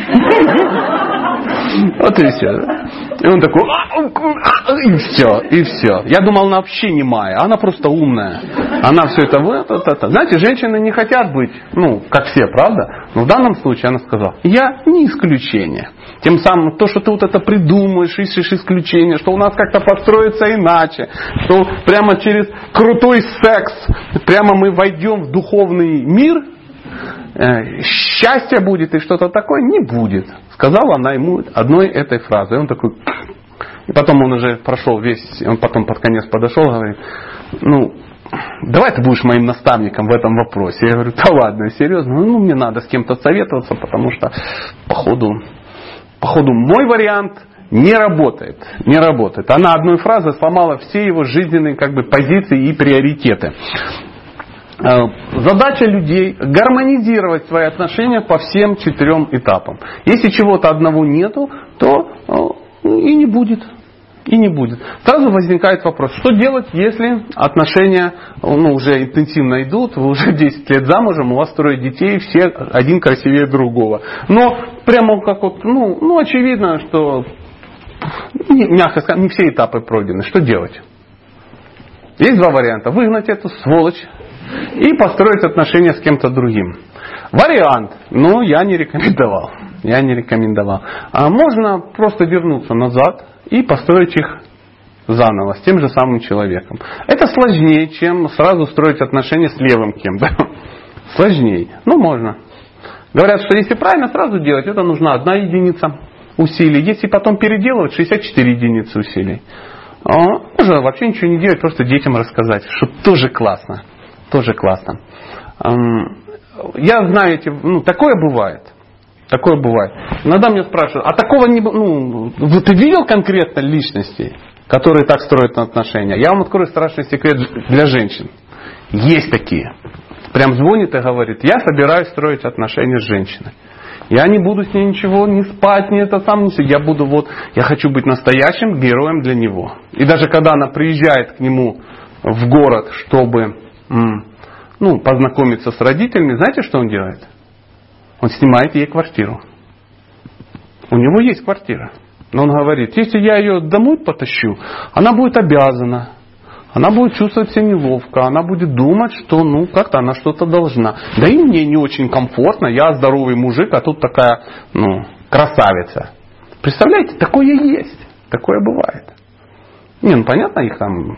Speaker 1: Вот и все. И он такой, и все, и все. Я думал, она вообще немая, она просто умная. Она все это, вот, вот, это. Знаете, женщины не хотят быть, ну, как все, правда? Но в данном случае она сказала: я не исключение. Тем самым, то, что ты вот это придумаешь, ищешь исключение, что у нас как-то подстроится иначе, что прямо через крутой секс, прямо мы войдем в духовный мир, счастье будет и что-то такое, не будет. Сказала она ему одной этой фразой. И он такой... И потом он уже прошел весь... Он потом под конец подошел и говорит: ну, давай ты будешь моим наставником в этом вопросе. Я говорю: да ладно, серьезно? Ну, мне надо с кем-то советоваться, потому что походу, походу мой вариант не работает. Не работает. Она одной фразой сломала все его жизненные как бы, позиции и приоритеты. Задача людей гармонизировать свои отношения по всем четырем этапам. Если чего-то одного нету, то и не будет. И не будет. Сразу возникает вопрос, что делать, если отношения ну, уже интенсивно идут, вы уже десять лет замужем, у вас трое детей, все один красивее другого. Но прямо как вот, ну, ну очевидно, что, мягко сказать, не все этапы пройдены. Что делать? Есть два варианта. Выгнать эту сволочь и построить отношения с кем-то другим. Вариант, но я не рекомендовал. Я не рекомендовал. А можно просто вернуться назад и построить их заново с тем же самым человеком. Это сложнее, чем сразу строить отношения с левым кем-то. Сложнее. Ну, можно. Говорят, что если правильно сразу делать, это нужна одна единица усилий. Если потом переделывать, шестьдесят четыре единицы усилий. Можно вообще ничего не делать, просто детям рассказать, что тоже классно. Тоже классно. Я знаю, эти, ну, такое бывает. Такое бывает. Иногда меня спрашивают, а такого не... Ну, ты видел конкретно личности, которые так строят отношения? Я вам открою страшный секрет для женщин. Есть такие. Прям звонит и говорит, я собираюсь строить отношения с женщиной. Я не буду с ней ничего, не спать, не это сам, не все. Я буду вот... Я хочу быть настоящим героем для него. И даже когда она приезжает к нему в город, чтобы ну, познакомиться с родителями, знаете, что он делает? Он снимает ей квартиру. У него есть квартира. Но он говорит, если я ее домой потащу, она будет обязана. Она будет чувствовать себя неловко. Она будет думать, что ну как-то она что-то должна. Да и мне не очень комфортно. Я здоровый мужик, а тут такая ну, красавица. Представляете, такое есть. Такое бывает. Не, ну понятно, их там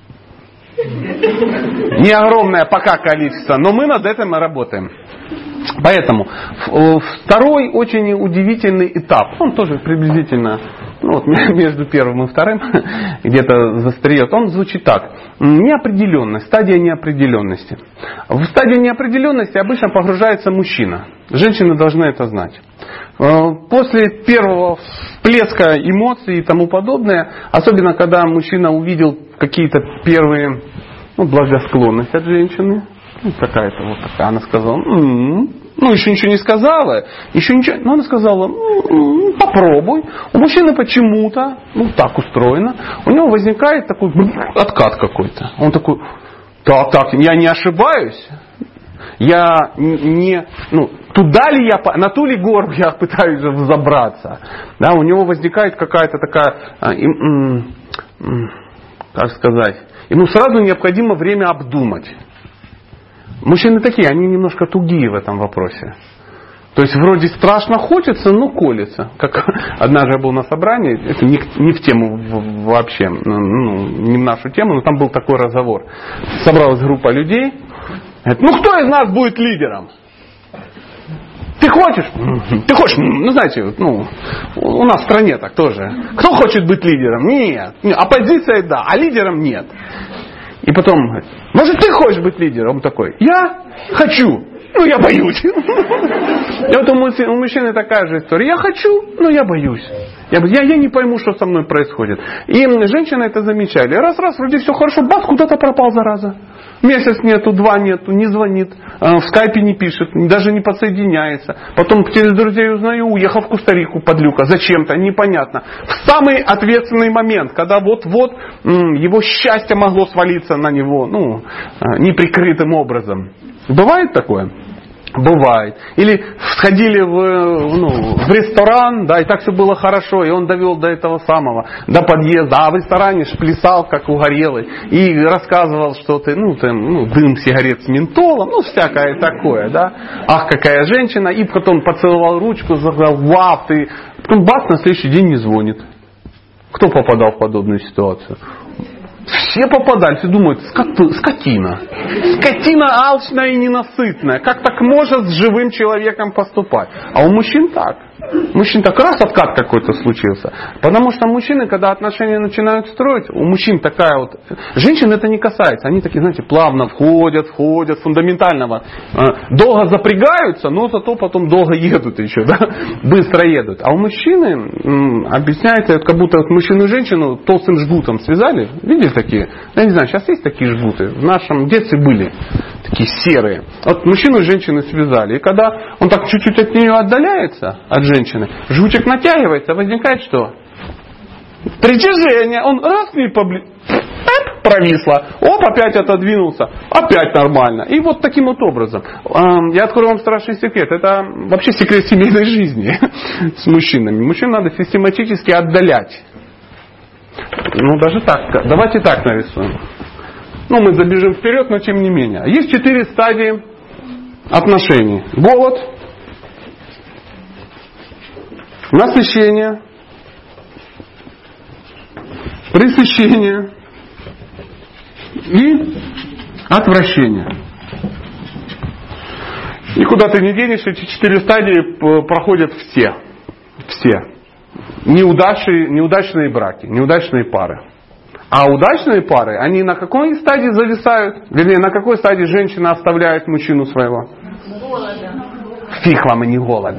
Speaker 1: не огромное пока количество. Но мы над этим и работаем. Поэтому второй очень удивительный этап, он тоже приблизительно ну, вот, между первым и вторым где-то застреет, он звучит так. Неопределенность, стадия неопределенности. В стадию неопределенности обычно погружается мужчина. Женщины должны это знать. После первого всплеска эмоций и тому подобное, особенно когда мужчина увидел какие-то первые ну, благосклонность от женщины, ну, какая-то вот такая. Она сказала, м-м-м. ну, еще ничего не сказала, еще ничего, но она сказала, м-м, попробуй. У мужчины почему-то, ну, так устроено, у него возникает такой откат какой-то. Он такой, так, так, я не ошибаюсь, я не, ну, туда ли я, на ту ли гору я пытаюсь взобраться. Да, у него возникает какая-то такая, как сказать, ему сразу необходимо время обдумать. Мужчины такие, они немножко тугие в этом вопросе. То есть вроде страшно хочется, но колется. Как однажды я был на собрании, это не, не в тему вообще, ну, не в нашу тему, но там был такой разговор. Собралась группа людей. Говорит, ну кто из нас будет лидером? Ты хочешь? Ты хочешь? Ну знаете, ну, у нас в стране так тоже. Кто хочет быть лидером? Нет. Оппозиция да, а лидером нет. И потом говорит, может ты хочешь быть лидером? Он такой, я хочу, но я боюсь. И вот у мужчины такая же история. Я хочу, но я боюсь. Я, я, я не пойму, что со мной происходит. И женщины это замечали. Раз-раз, вроде все хорошо, бац, куда-то пропал, зараза. Месяц нету, два нету, не звонит, в скайпе не пишет, даже не подсоединяется. Потом через друзей узнаю, уехал в Коста-Рику подлюка, зачем-то, непонятно. В самый ответственный момент, когда вот-вот его счастье могло свалиться на него, ну, неприкрытым образом. Бывает такое? Бывает. Или сходили в, ну, в ресторан, да, и так все было хорошо, и он довел до этого самого, до подъезда, а в ресторане плясал, как угорелый, и рассказывал, что ты, ну, там, ну, дым сигарет с ментолом, ну, всякое такое, да. Ах, какая женщина, и потом поцеловал ручку, сказал, вау, ты, потом бац, на следующий день не звонит. Кто попадал в подобную ситуацию? Все попадали, все думают, скотина. Скотина алчная и ненасытная. Как так можно с живым человеком поступать? А у мужчин так. Мужчин так раз откат какой-то случился. Потому что мужчины, когда отношения начинают строить, у мужчин такая вот... Женщин это не касается. Они такие, знаете, плавно входят, входят, фундаментального. Долго запрягаются, но зато потом долго едут еще, да? Быстро едут. А у мужчины, объясняется, как будто вот мужчину и женщину толстым жгутом связали. Видели такие? Я не знаю, сейчас есть такие жгуты? В нашем детстве были такие серые. Вот мужчину и женщину связали. И когда он так чуть-чуть от нее отдаляется, от женщины, жгутик натягивается, возникает что? Притяжение. Он раз к ней поближе, провисло, оп, опять отодвинулся, опять нормально. И вот таким вот образом. Я открою вам страшный секрет. Это вообще секрет семейной жизни с мужчинами. Мужчин надо систематически отдалять. Ну, даже так. Давайте так нарисуем. Ну, мы забежим вперед, но тем не менее. Есть четыре стадии отношений. Голод, насыщение, пресыщение и отвращение. И куда ты не денешься, эти четыре стадии проходят все. Все. Неудачи, неудачные браки, неудачные пары. А удачные пары, они на какой стадии зависают? Вернее, на какой стадии женщина оставляет мужчину своего?
Speaker 2: Голода.
Speaker 1: Фиг вам и не голода.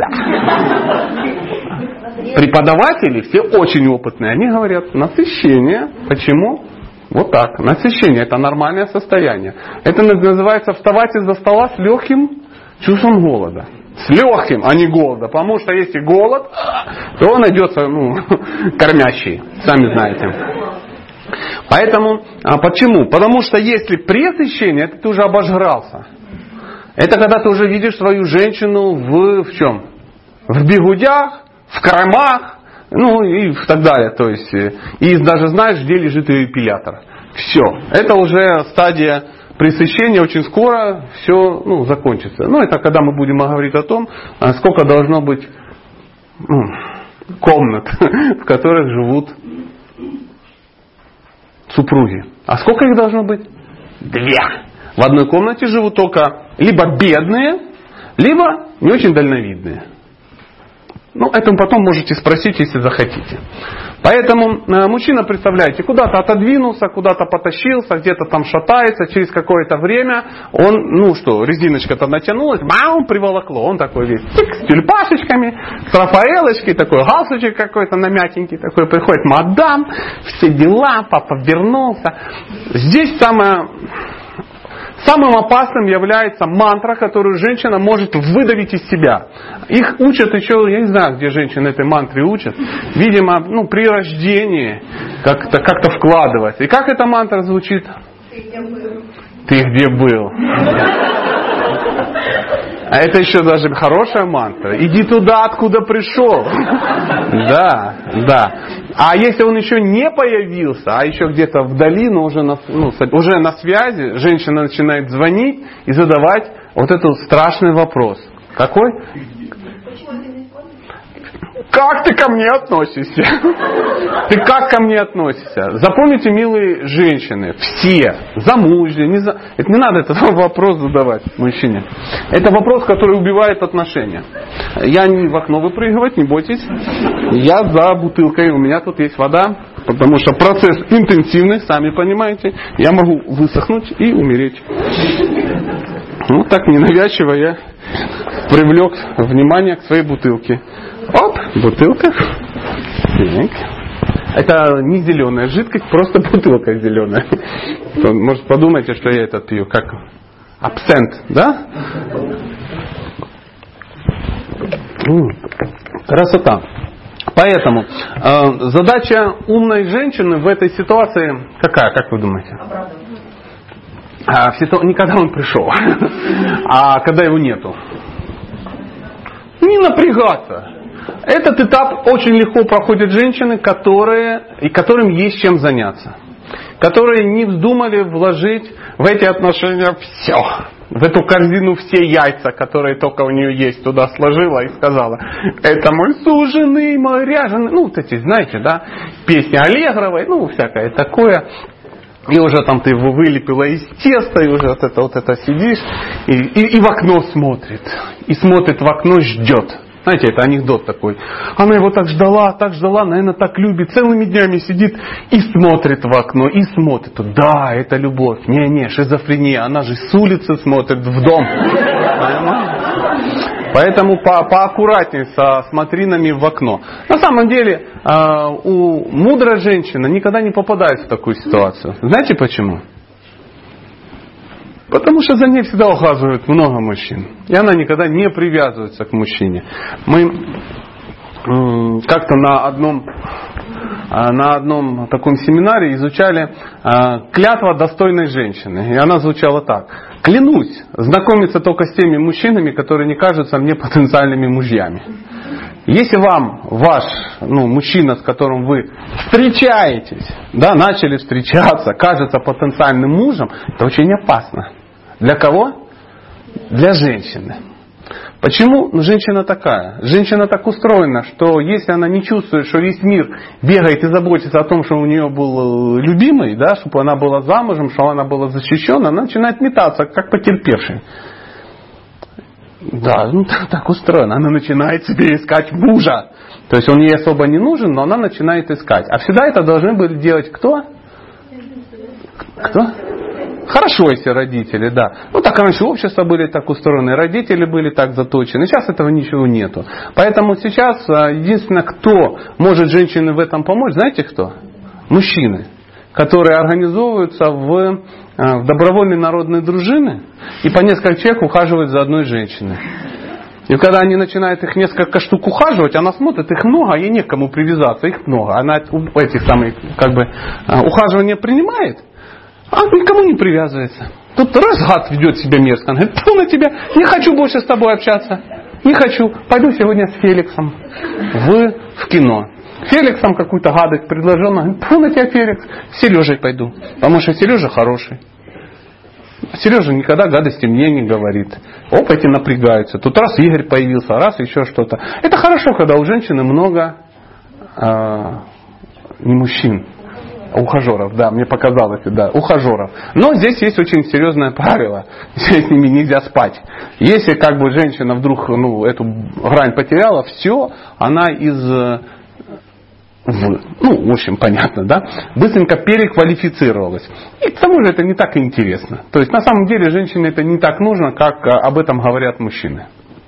Speaker 1: Преподаватели, все очень опытные, они говорят, насыщение. Почему? Вот так. Насыщение – это нормальное состояние. Это называется вставать из-за стола с легким чувством голода. С легким, а не голода. Потому что если голод, то он найдется, ну, кормящий. Сами знаете. Поэтому, а почему? Потому что если пресыщение, это ты уже обожрался. Это когда ты уже видишь свою женщину в, в чем? В бигудях, в кормах, ну и так далее. То есть, и даже знаешь, где лежит ее эпилятор. Все. Это уже стадия пресыщения, очень скоро все, ну, закончится. Ну, это когда мы будем говорить о том, сколько должно быть, ну, комнат, в которых живут супруги. А сколько их должно быть? Две. В одной комнате живут только либо бедные, либо не очень дальновидные. Ну, это вы потом можете спросить, если захотите. Поэтому э, мужчина, представляете, куда-то отодвинулся, куда-то потащился, где-то там шатается, через какое-то время он, ну что, резиночка-то натянулась, бам, приволокло. Он такой весь тик, с тюльпашечками, с рафаэлочкой, такой галстучек какой-то намятенький, такой, приходит мадам, все дела, папа вернулся. Здесь самое... Самым опасным является мантра, которую женщина может выдавить из себя. Их учат еще, я не знаю, где женщины этой мантре учат. Видимо, ну, при рождении как-то, как-то вкладывать. И как эта мантра звучит?
Speaker 2: Ты где был?
Speaker 1: Ты где был? А это еще даже хорошая мантра. Иди туда, откуда пришел. Да, да. А если он еще не появился, а еще где-то вдали, но уже на, ну, уже на связи, женщина начинает звонить и задавать вот этот страшный вопрос. Какой? Как ты ко мне относишься? Ты как ко мне относишься? Запомните, милые женщины, все, замужние, не за... это не надо этот вопрос задавать мужчине. Это вопрос, который убивает отношения. Я не в окно выпрыгивать, не бойтесь. Я за бутылкой, у меня тут есть вода, потому что процесс интенсивный, сами понимаете. Я могу высохнуть и умереть. Ну так ненавязчиво я привлек внимание к своей бутылке. Оп, бутылка. Так. Это не зеленая жидкость, просто бутылка зеленая. Может, подумайте, что я это пью. Как абсент, да? Красота. Поэтому э, задача умной женщины в этой ситуации какая, как вы думаете? А, в ситу... Не когда он пришел, а когда его нету. Не напрягаться. Этот этап очень легко проходят женщины, которые, и которым есть чем заняться. Которые не вздумали вложить в эти отношения все. В эту корзину все яйца, которые только у нее есть, туда сложила и сказала: это мой суженый, мой ряженый. Ну, вот эти, знаете, да, песни Аллегровой, ну, всякое такое. И уже там ты его вылепила из теста, и уже вот это, вот это сидишь, и, и, и в окно смотрит. И смотрит в окно, ждет. Знаете, это анекдот такой. Она его так ждала, так ждала, наверное, так любит. Целыми днями сидит и смотрит в окно, и смотрит. Да, это любовь. Не-не, шизофрения. Она же с улицы смотрит в дом. Поэтому по, поаккуратнее со смотринами в окно. На самом деле, у мудрой женщины никогда не попадает в такую ситуацию. Знаете почему? Потому что за ней всегда ухаживает много мужчин. И она никогда не привязывается к мужчине. Мы как-то на одном, на одном таком семинаре изучали клятва достойной женщины. И она звучала так. Клянусь знакомиться только с теми мужчинами, которые не кажутся мне потенциальными мужьями. Если вам ваш ну, мужчина, с которым вы встречаетесь, да, начали встречаться, кажется потенциальным мужем, это очень опасно. Для кого? Для женщины. Почему? Ну, женщина такая. Женщина так устроена, что если она не чувствует, что весь мир бегает и заботится о том, что у нее был любимый, да, чтобы она была замужем, чтобы она была защищена, она начинает метаться, как потерпевший. Да, ну так, так устроена. Она начинает себе искать мужа. То есть он ей особо не нужен, но она начинает искать. А всегда это должны были делать кто? Кто? Хорошо, если родители, да. Ну так раньше общества были так устроены, родители были так заточены. Сейчас этого ничего нету. Поэтому сейчас единственное, кто может женщине в этом помочь, знаете кто? Мужчины, которые организовываются в, в добровольные народные дружины и по несколько человек ухаживают за одной женщиной. И когда они начинают их несколько штук ухаживать, она смотрит, их много, а ей некому привязаться, их много. Она этих самых как бы ухаживания принимает, а никому не привязывается. Тут раз гад ведет себя мерзко. Он говорит, тьфу на тебя, не хочу больше с тобой общаться. Не хочу. Пойду сегодня с Феликсом в, в кино. Феликсом какую-то гадость предложил. Он говорит, тьфу на тебя, Феликс. С Сережей пойду. Потому что Сережа хороший. Сережа никогда гадости мне не говорит. Оп, эти напрягаются. Тут раз Игорь появился, раз еще что-то. Это хорошо, когда у женщины много э, не мужчин. Ухажеров, да, мне показалось, да, ухажеров. Но здесь есть очень серьезное правило. С ними нельзя спать. Если как бы женщина вдруг ну, эту грань потеряла, все, она из... В, ну, в общем, понятно, да? Быстренько переквалифицировалась. И к тому же это не так интересно. То есть на самом деле женщине это не так нужно, как об этом говорят мужчины.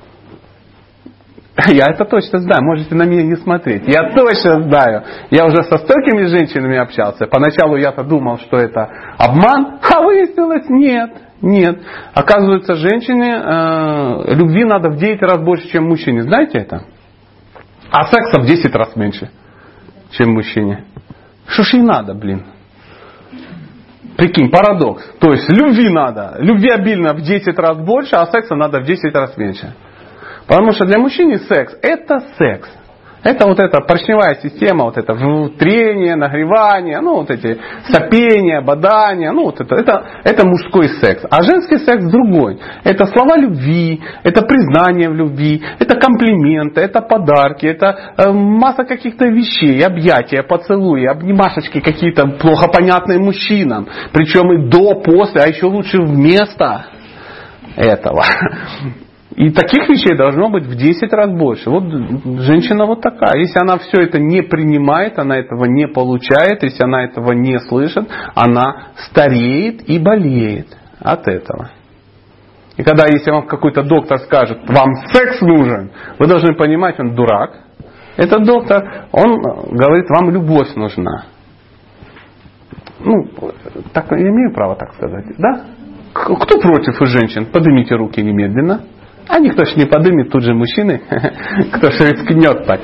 Speaker 1: Я это точно знаю, можете на меня не смотреть. Я точно знаю. Я уже со столькими женщинами общался. Поначалу я-то думал, что это обман, а выяснилось, нет. Нет. Оказывается, женщине э, любви надо в десять раз больше, чем мужчине. Знаете это? А секса в десять раз меньше, чем мужчине. Что ж ей надо, блин? Прикинь, парадокс. То есть любви надо. Любви обильно в десять раз больше, а секса надо в десять раз меньше. Потому что для мужчины секс – это секс. Это вот эта поршневая система, вот это трение, нагревание, ну вот эти сопения, бодания, ну вот это, это, это мужской секс. А женский секс другой. Это слова любви, это признание в любви, это комплименты, это подарки, это э, масса каких-то вещей, объятия, поцелуи, обнимашечки какие-то плохо понятные мужчинам. Причем и до, после, а еще лучше вместо этого. И таких вещей должно быть в десять раз больше. Вот женщина вот такая. Если она все это не принимает, она этого не получает, если она этого не слышит, она стареет и болеет от этого. И когда, если вам какой-то доктор скажет, вам секс нужен, вы должны понимать, он дурак. Этот доктор, он говорит, вам любовь нужна. Ну, так, я имею право так сказать, да? Кто против из женщин? Поднимите руки немедленно. А никто ж не подымет, тут же мужчины, кто же рискнет так.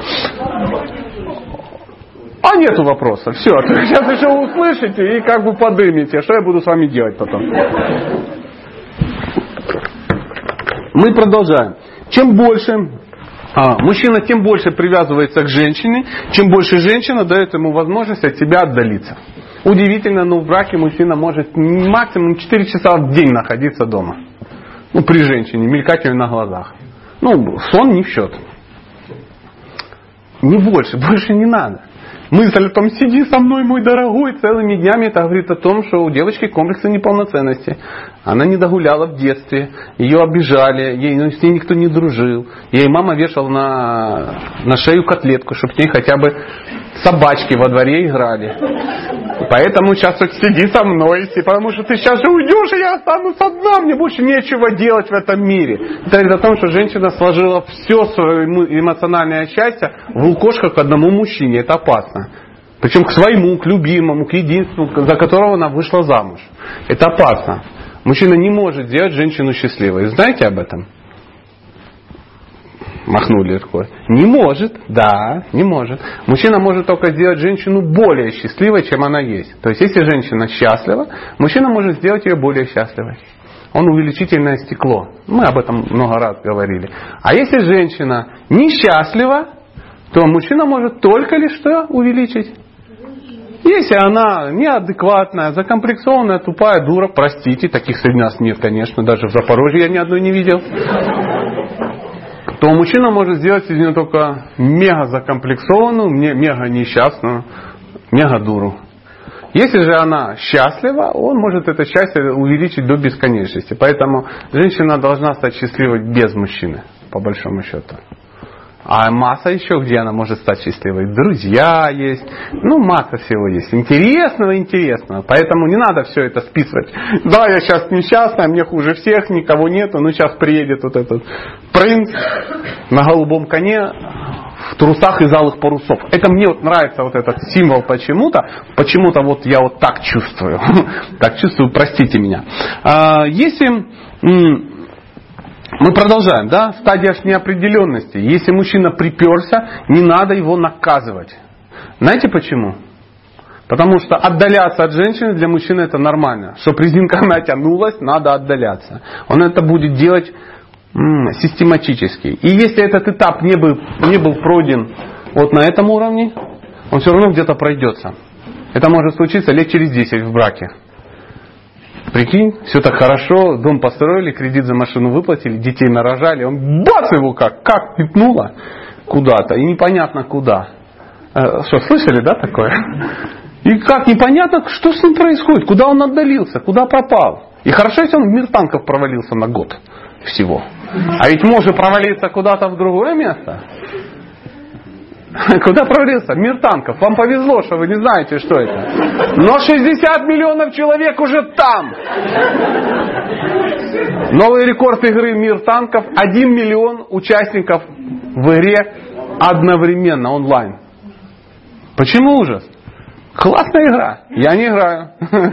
Speaker 1: А нету вопроса, все, сейчас еще услышите и как бы подымете, что я буду с вами делать потом. Мы продолжаем. Чем больше а, мужчина, тем больше привязывается к женщине, чем больше женщина дает ему возможность от себя отдалиться. Удивительно, но в браке мужчина может максимум четыре часа в день находиться дома. Ну, при женщине, мелькать ее на глазах. Ну, сон не в счет. Не больше, больше не надо. мысль о том, сиди со мной, мой дорогой, целыми днями, это говорит о том, что у девочки комплексы неполноценности. Она не догуляла в детстве, ее обижали, ей, ну, с ней никто не дружил. Ей мама вешала на, на шею котлетку, чтобы с ней хотя бы собачки во дворе играли. Поэтому сейчас вот сиди со мной, потому что ты сейчас же уйдешь, и я останусь одна, мне больше нечего делать в этом мире. Это говорит о том, что женщина сложила все свое эмоциональное счастье в укошко к одному мужчине. Это опасно. Причем к своему, к любимому, к единственному, за которого она вышла замуж. Это опасно. Мужчина не может сделать женщину счастливой. Знаете об этом? Махнули рукой. Не может, да, не может. Мужчина может только сделать женщину более счастливой, чем она есть. То есть, если женщина счастлива, мужчина может сделать ее более счастливой. Он увеличительное стекло. Мы об этом много раз говорили. А если женщина несчастлива, то мужчина может только лишь что увеличить. Если она неадекватная, закомплексованная, тупая дура, простите, таких среди нас нет, конечно, даже в Запорожье я ни одной не видел, то мужчина может сделать из нее только мега закомплексованную, мега несчастную, мега дуру. Если же она счастлива, он может это счастье увеличить до бесконечности. Поэтому женщина должна стать счастливой без мужчины, по большому счету. А масса еще, где она может стать счастливой. Друзья есть. Ну, масса всего есть. Интересного, интересного. Поэтому не надо все это списывать. Да, я сейчас несчастная, мне хуже всех, никого нету. Ну, сейчас приедет вот этот принц на голубом коне в трусах из алых парусов. Это мне вот нравится, вот этот символ почему-то. Почему-то вот я вот так чувствую. Так чувствую, простите меня. Если... Мы продолжаем, да? Стадия неопределенности. Если мужчина приперся, не надо его наказывать. Знаете почему? Потому что отдаляться от женщины для мужчины это нормально. Чтобы резинка натянулась, надо отдаляться. Он это будет делать м- систематически. И если этот этап не был, не был пройден вот на этом уровне, он все равно где-то пройдется. Это может случиться лет через десять в браке. Прикинь, все так хорошо, дом построили, кредит за машину выплатили, детей нарожали, он бац его как, как пипнуло куда-то, и непонятно куда. Что, слышали, да, такое? И как непонятно, что с ним происходит, куда он отдалился, куда пропал. И хорошо, если он в мир танков провалился на год всего. А ведь может провалиться куда-то в другое место. Куда провалился? Мир танков. Вам повезло, что вы не знаете, что это. Но шестьдесят миллионов человек уже там. Новый рекорд игры «Мир танков». один миллион участников в игре одновременно онлайн. Почему ужас? Классная игра. Я не играю.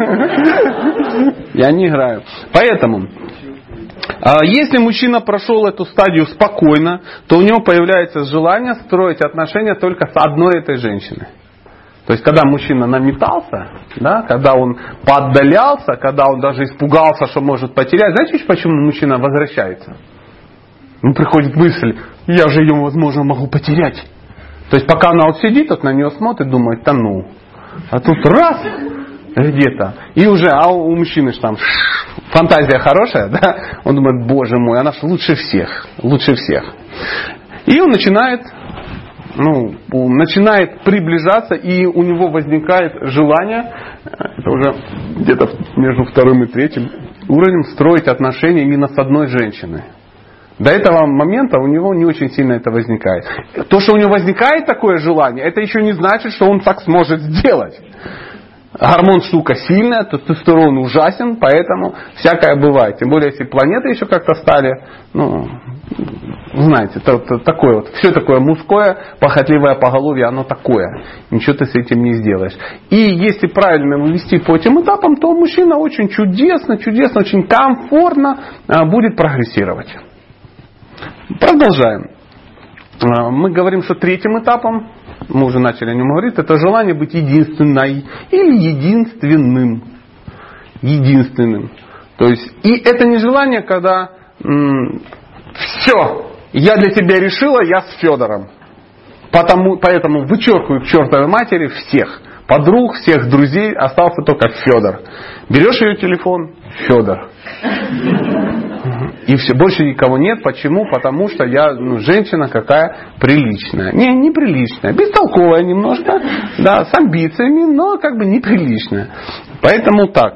Speaker 1: Я не играю. Поэтому... Если мужчина прошел эту стадию спокойно, то у него появляется желание строить отношения только с одной этой женщиной. То есть, когда мужчина наметался, да, когда он поотдалялся, когда он даже испугался, что может потерять. Знаете, почему мужчина возвращается? Ну, приходит мысль, я же ее, возможно, могу потерять. То есть, пока она вот сидит, вот на нее смотрит, думает, да ну. А тут раз... где-то. И уже, а у мужчины же там фантазия хорошая, да? Он думает, боже мой, она же лучше всех. Лучше всех. И он начинает, ну, начинает приближаться, и у него возникает желание, это уже где-то между вторым и третьим уровнем, строить отношения именно с одной женщиной. До этого момента у него не очень сильно это возникает. То, что у него возникает такое желание, это еще не значит, что он так сможет сделать. Гормон штука сильная, тестостерон ужасен, поэтому всякое бывает. Тем более, если планеты еще как-то стали, ну, знаете, то, то, такое вот, все такое мужское, похотливое поголовье, оно такое. Ничего ты с этим не сделаешь. И если правильно вести по этим этапам, то мужчина очень чудесно, чудесно, очень комфортно будет прогрессировать. Продолжаем. Мы говорим, что третьим этапом, мы уже начали о нем говорить, это желание быть единственной или единственным. Единственным. То есть, и это не желание, когда м- все, я для тебя решила, я с Федором. Потому, поэтому вычеркиваю к чертовой матери всех. Подруг, всех друзей, остался только Федор. Берешь ее телефон, Федор. И И все, больше никого нет. Почему? Потому что я ну, женщина какая приличная. Не, неприличная. Бестолковая немножко, да, с амбициями, но как бы неприличная. Поэтому так.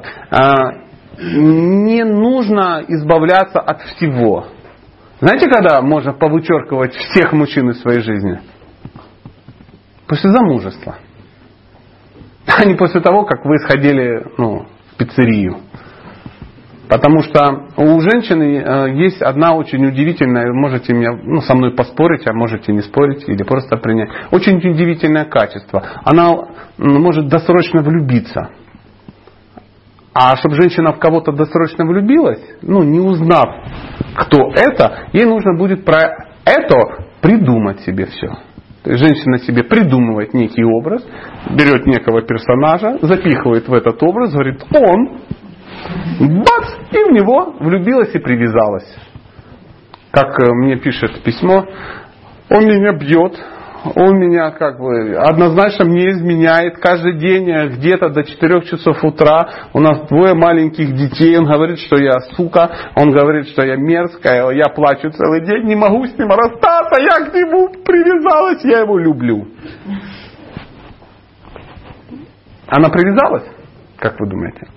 Speaker 1: Не нужно избавляться от всего. Знаете, когда можно повычеркивать всех мужчин из своей жизни? После замужества. А не после того, как вы сходили ну, в пиццерию. Потому что у женщины есть одна очень удивительная, можете меня, ну, со мной поспорить, а можете не спорить или просто принять. Очень удивительное качество. Она может досрочно влюбиться. А чтобы женщина в кого-то досрочно влюбилась, ну, не узнав, кто это, ей нужно будет про это придумать себе все. То есть женщина себе придумывает некий образ, берет некого персонажа, запихивает в этот образ, говорит, он, бац, и в него влюбилась и привязалась. Как мне пишет письмо, он меня бьет, он меня как бы однозначно мне изменяет каждый день где-то до четырех часов утра. У нас двое маленьких детей. Он говорит, что я сука. Он говорит, что я мерзкая. Я плачу целый день. Не могу с ним расстаться. Я к нему привязалась. Я его люблю. Она привязалась? Как вы думаете?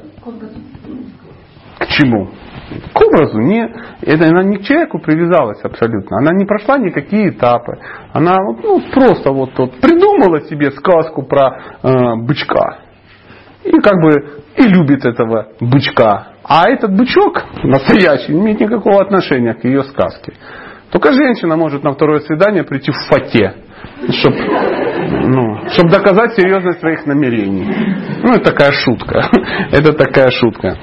Speaker 1: К чему? К образу. Не, это, она не к человеку привязалась абсолютно. Она не прошла никакие этапы. Она ну, просто вот, вот придумала себе сказку про э, бычка. И как бы и любит этого бычка. А этот бычок настоящий не имеет никакого отношения к ее сказке. Только женщина может на второе свидание прийти в фате. Чтобы ну, чтоб доказать серьезность своих намерений. Ну, это такая шутка. Это такая шутка.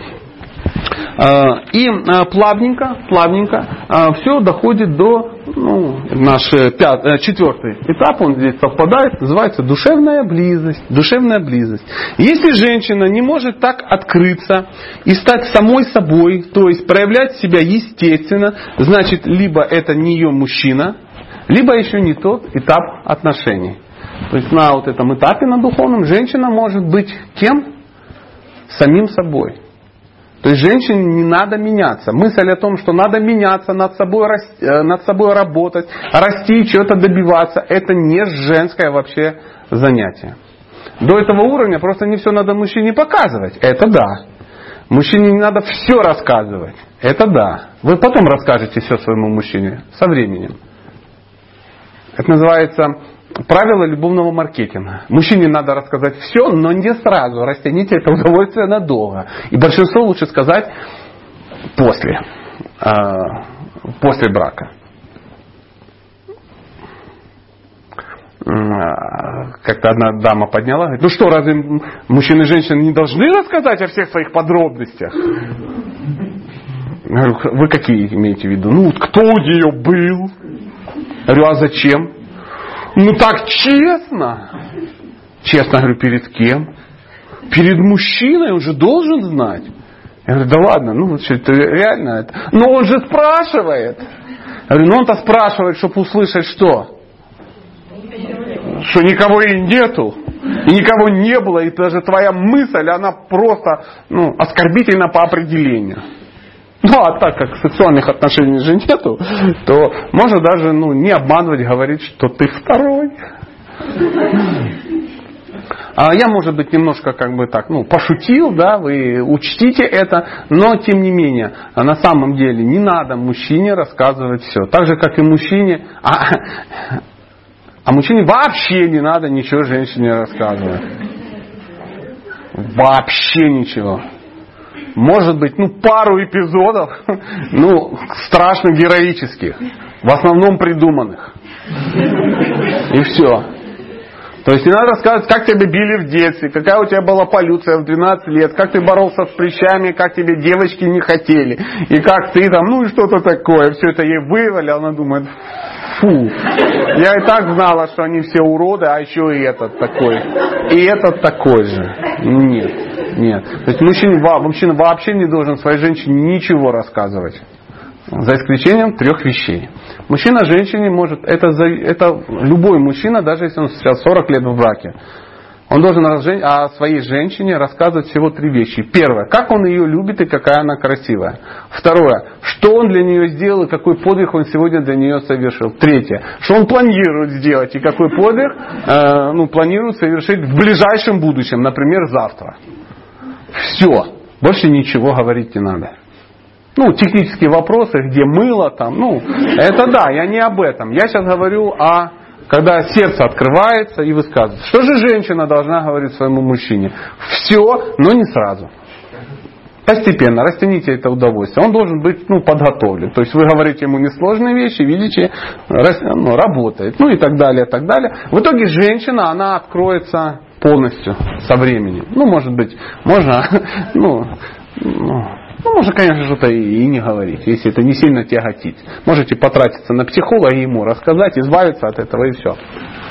Speaker 1: И плавненько, плавненько все доходит до ну, наш пятый, четвертый этап, он здесь совпадает, называется душевная близость. Душевная близость. Если женщина не может так открыться и стать самой собой, то есть проявлять себя естественно, значит, либо это не ее мужчина, либо еще не тот этап отношений. То есть на вот этом этапе, на духовном, женщина может быть кем? Самим собой. То есть женщине не надо меняться. Мысль о том, что надо меняться, над собой, расти, над собой работать, расти, чего-то добиваться, это не женское вообще занятие. До этого уровня просто не все надо мужчине показывать. Это да. Мужчине не надо все рассказывать. Это да. Вы потом расскажете все своему мужчине со временем. Это называется правило любовного маркетинга. Мужчине надо рассказать все, но не сразу. Растяните это удовольствие надолго. И большинство лучше сказать после. Э, после брака. Как-то одна дама подняла, говорит, ну что, разве мужчины и женщины не должны рассказать о всех своих подробностях? Я говорю, вы какие имеете в виду? Ну, вот кто у нее был? Я говорю, а зачем? Ну так честно. Честно, говорю, перед кем? Перед мужчиной, он же должен знать. Я говорю, да ладно, ну что, это реально это. Но он же спрашивает. Я говорю, ну он-то спрашивает, чтобы услышать что? Что никого и нету. И никого не было. И даже твоя мысль, она просто ну, оскорбительна по определению. Ну, а так как сексуальных отношений же нету, то можно даже ну, не обманывать, говорить, что ты второй. А я, может быть, немножко как бы так, ну, пошутил, да, вы учтите это, но тем не менее, на самом деле не надо мужчине рассказывать все. Так же, как и мужчине, а, а мужчине вообще не надо ничего женщине рассказывать. Вообще ничего. Может быть, ну, пару эпизодов, ну, страшно героических, в основном придуманных. И все. То есть не надо рассказывать, как тебя били в детстве, какая у тебя была полюция в двенадцать лет, как ты боролся с прыщами, как тебе девочки не хотели, и как ты там, ну и что-то такое. Все это ей вывали, она думает, фу, я и так знала, что они все уроды, а еще и этот такой, и этот такой же. Нет, нет. То есть мужчина, мужчина вообще не должен своей женщине ничего рассказывать. За исключением трех вещей. Мужчина женщине может, это, это любой мужчина, даже если он сейчас сорок лет в браке, Он должен о своей женщине рассказывать всего три вещи. Первое, как он ее любит и какая она красивая. Второе, что он для нее сделал и какой подвиг он сегодня для нее совершил. Третье, что он планирует сделать и какой подвиг э, ну, планирует совершить в ближайшем будущем, например, завтра. Все. Больше ничего говорить не надо. Ну, технические вопросы, где мыло там, ну, это да, я не об этом. Я сейчас говорю о... Когда сердце открывается и высказывается. Что же женщина должна говорить своему мужчине? Все, но не сразу. Постепенно, растяните это удовольствие. Он должен быть ну, подготовлен. То есть вы говорите ему несложные вещи, видите, ну, работает. Ну и так далее, и так далее. В итоге женщина, она откроется полностью со временем. Ну, может быть, можно, ну, ну Ну, можно, конечно, что-то и не говорить, если это не сильно тяготит. Можете потратиться на психолога и ему рассказать, избавиться от этого и все.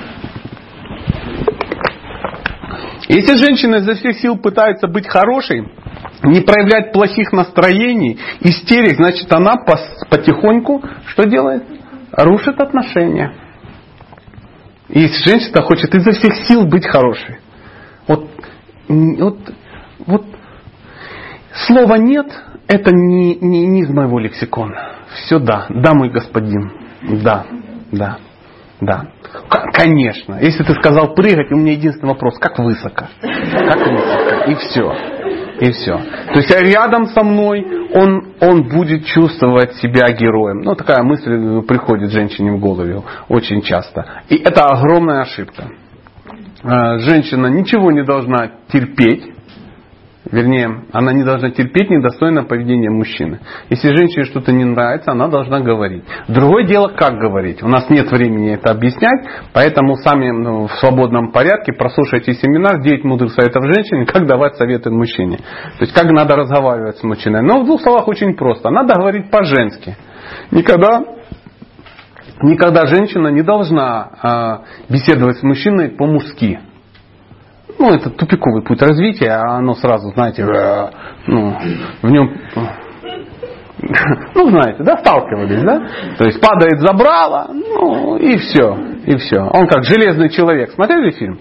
Speaker 1: Если женщина изо всех сил пытается быть хорошей, не проявлять плохих настроений, истерик, значит она потихоньку что делает? Рушит отношения. И если женщина хочет изо всех сил быть хорошей. Вот, вот, вот слово «нет» — это не, не, не из моего лексикона. Все «да». Да, мой господин. Да, да, да. К- конечно. Если ты сказал прыгать, у меня единственный вопрос. Как высоко? Как высоко? И все. И все. То есть рядом со мной он, он будет чувствовать себя героем. Ну, такая мысль приходит женщине в голову очень часто. И это огромная ошибка. Женщина ничего не должна терпеть. Вернее, она не должна терпеть недостойное поведение мужчины. Если женщине что-то не нравится, она должна говорить. Другое дело, как говорить. У нас нет времени это объяснять, поэтому сами ну, в свободном порядке прослушайте семинар «девять мудрых советов женщине, как давать советы мужчине». То есть, как надо разговаривать с мужчиной. Но в двух словах очень просто. Надо говорить по-женски. Никогда, никогда женщина не должна э, беседовать с мужчиной по-мужски. Ну, это тупиковый путь развития, а оно сразу, знаете, ну, в нем, ну, знаете, да, сталкивались, да? То есть падает забрало, ну, и все, и все. Он как железный человек. Смотрели фильм?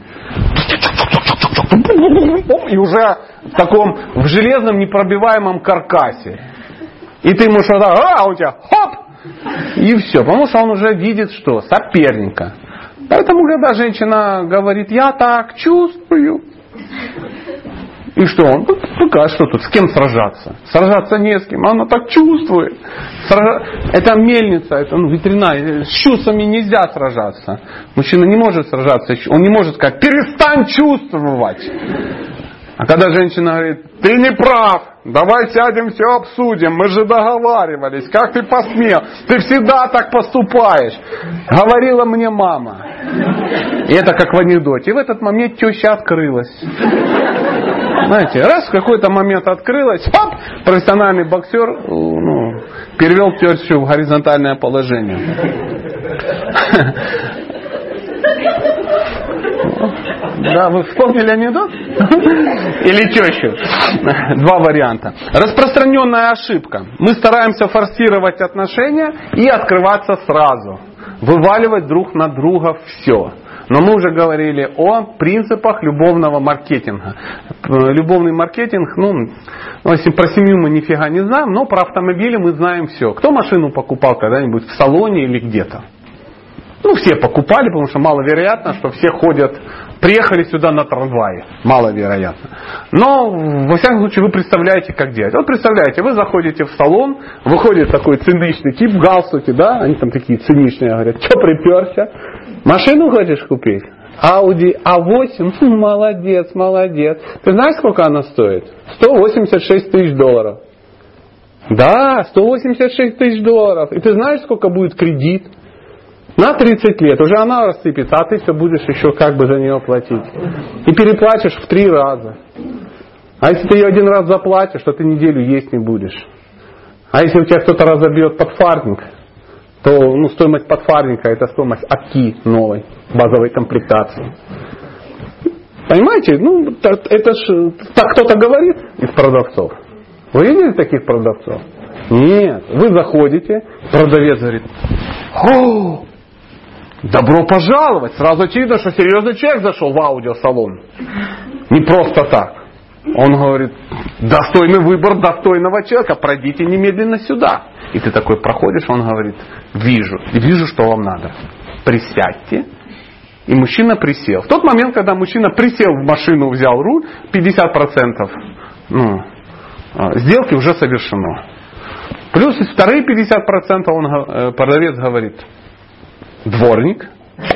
Speaker 1: И уже в таком, в железном непробиваемом каркасе. И ты ему что-то, а, у тебя, хоп! И все, потому что он уже видит что? Соперника. Поэтому, когда женщина говорит, я так чувствую, и что он? Ну, что тут, с кем сражаться? Сражаться не с кем, она так чувствует. Сража... Это мельница, это ну, ветряная. С чувствами нельзя сражаться. Мужчина не может сражаться, он не может сказать, перестань чувствовать. А когда женщина говорит, ты не прав, давай сядем, все обсудим, мы же договаривались, как ты посмел, ты всегда так поступаешь, говорила мне мама. И это как в анекдоте. И в этот момент теща открылась. Знаете, раз в какой-то момент открылась, хоп, профессиональный боксер ну, перевел тещу в горизонтальное положение. Да, вы вспомнили анекдот? Или тещу? Два варианта. Распространенная ошибка. Мы стараемся форсировать отношения и открываться сразу. Вываливать друг на друга все. Но мы уже говорили о принципах любовного маркетинга. Любовный маркетинг, ну, если про семью мы нифига не знаем, но про автомобили мы знаем все. Кто машину покупал когда-нибудь в салоне или где-то? Ну, все покупали, потому что маловероятно, что все ходят, приехали сюда на трамвае. Маловероятно. Но, во всяком случае, вы представляете, как делать. Вот представляете, вы заходите в салон, выходит такой циничный тип в галстуке, да, они там такие циничные, говорят, что приперся? Машину хочешь купить? Audi а восемь? Молодец, молодец. Ты знаешь, сколько она стоит? сто восемьдесят шесть тысяч долларов. Да, сто восемьдесят шесть тысяч долларов. И ты знаешь, сколько будет кредит? На тридцать лет. Уже она рассыпется, а ты все будешь еще как бы за нее платить. И переплатишь в три раза. А если ты ее один раз заплатишь, то ты неделю есть не будешь. А если у тебя кто-то разобьет подфарник, то ну, стоимость подфарника это стоимость АКИ новой, базовой комплектации. Понимаете? Ну, это ж так кто-то говорит из продавцов. Вы видели таких продавцов? Нет. Вы заходите, продавец говорит, о, Добро пожаловать! Сразу очевидно, что серьезный человек зашел в аудиосалон. Не просто так. Он говорит, достойный выбор достойного человека, пройдите немедленно сюда. И ты такой проходишь, он говорит, вижу, вижу, что вам надо. Присядьте. И мужчина присел. В тот момент, когда мужчина присел в машину, взял руль, пятьдесят процентов ну, сделки уже совершено. Плюс вторые пятьдесят процентов он, продавец говорит, дворник.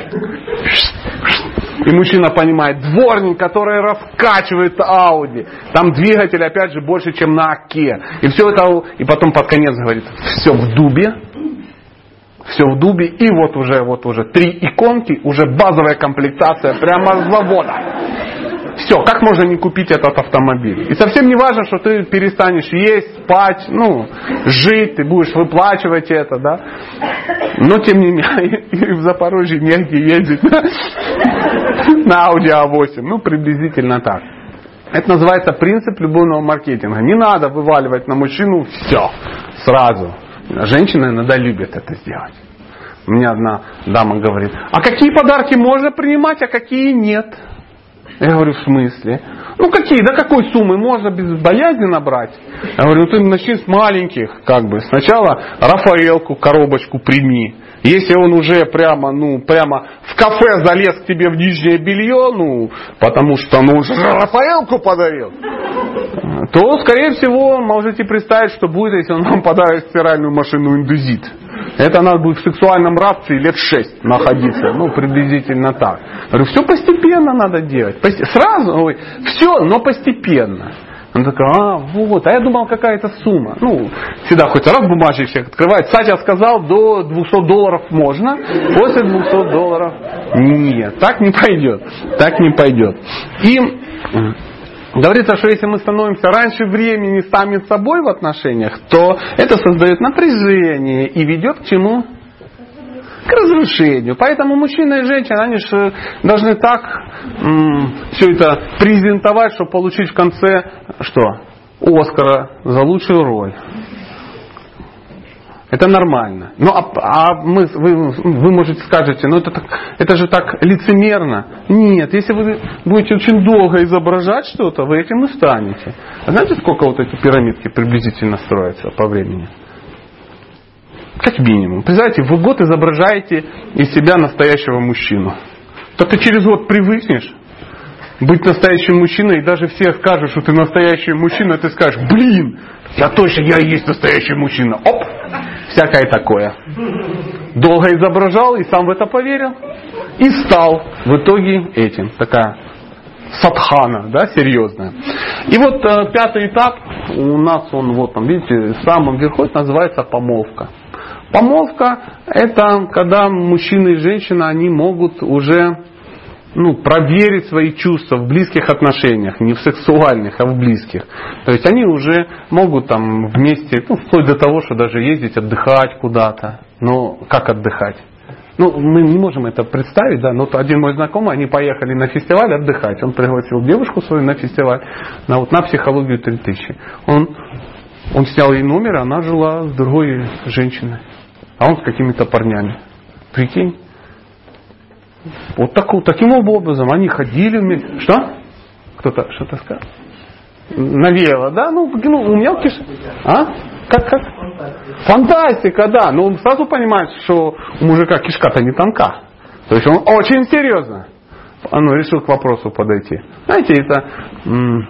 Speaker 1: И мужчина понимает, дворник, который раскачивает Ауди. Там двигатель, опять же, больше, чем на Оке. И все это, и потом под конец говорит, все в дубе. Все в дубе. И вот уже, вот уже три иконки, уже базовая комплектация прямо с завода. Все, как можно не купить этот автомобиль? И совсем не важно, что ты перестанешь есть, спать, ну, жить, ты будешь выплачивать это, да. Но тем не менее, и в Запорожье негде ездить на, на Audi а восемь. Ну, приблизительно так. Это называется принцип любовного маркетинга. Не надо вываливать на мужчину все сразу. Женщины иногда любят это сделать. У меня одна дама говорит, а какие подарки можно принимать, а какие нет? Я говорю, в смысле? Ну какие, до какой суммы можно безбоязненно брать? Я говорю, ну ты начни с маленьких, как бы. Сначала Рафаэлку, коробочку прими. Если он уже прямо, ну, прямо в кафе залез к тебе в нижнее белье, ну, потому что ну уже Рафаэлку подарил, то, скорее всего, можете представить, что будет, если он вам подарит стиральную машину Индезит. Это надо будет в сексуальном рабстве лет шесть находиться. Ну, приблизительно так. Я говорю, все постепенно надо делать. Сразу, ой, все, но постепенно. Он такой, а, вот, а я думал, какая-то сумма. Ну, всегда хоть раз бумажник всех открывает. Сатя сказал, до двухсот долларов можно, после двухсот долларов нет. Так не пойдет. Так не пойдет. И говорится, что если мы становимся раньше времени сами с собой в отношениях, то это создает напряжение и ведет к чему? К разрушению. Поэтому мужчина и женщина, они же должны так м- все это презентовать, чтобы получить в конце что? Оскара за лучшую роль. Это нормально. Ну, а, а мы, вы, вы, можете скажете, ну это, так, это же так лицемерно. Нет, если вы будете очень долго изображать что-то, вы этим и станете. А знаете, сколько вот эти пирамидки приблизительно строятся по времени? Как минимум. Представляете, вы год изображаете из себя настоящего мужчину. То ты через год привыкнешь быть настоящим мужчиной, и даже все скажут, что ты настоящий мужчина, и ты скажешь, блин, я точно, я и есть настоящий мужчина. Оп! Всякое такое. Долго изображал и сам в это поверил. И стал в итоге этим. Такая садхана, да, серьезная. И вот э, пятый этап, у нас он вот там, видите, в самом верху, это называется помолвка. Помолвка это когда мужчина и женщина, они могут уже ну, проверить свои чувства в близких отношениях, не в сексуальных, а в близких. То есть они уже могут там вместе, ну, вплоть до того, что даже ездить, отдыхать куда-то. Но как отдыхать? Ну, мы не можем это представить, да, но один мой знакомый, они поехали на фестиваль отдыхать. Он пригласил девушку свою на фестиваль, на, вот, на психологию три тысячи. Он, он снял ей номер, она жила с другой женщиной. А он с какими-то парнями. Прикинь. Вот так, таким образом они ходили вместе. Что? Кто-то что-то сказал? Навеяло, да? Ну, ну у меня киш... А? Как, как? Фантастика. Фантастика, да. Но он сразу понимает, что у мужика кишка-то не тонка. То есть он очень серьезно. Он решил к вопросу подойти. Знаете, это... М-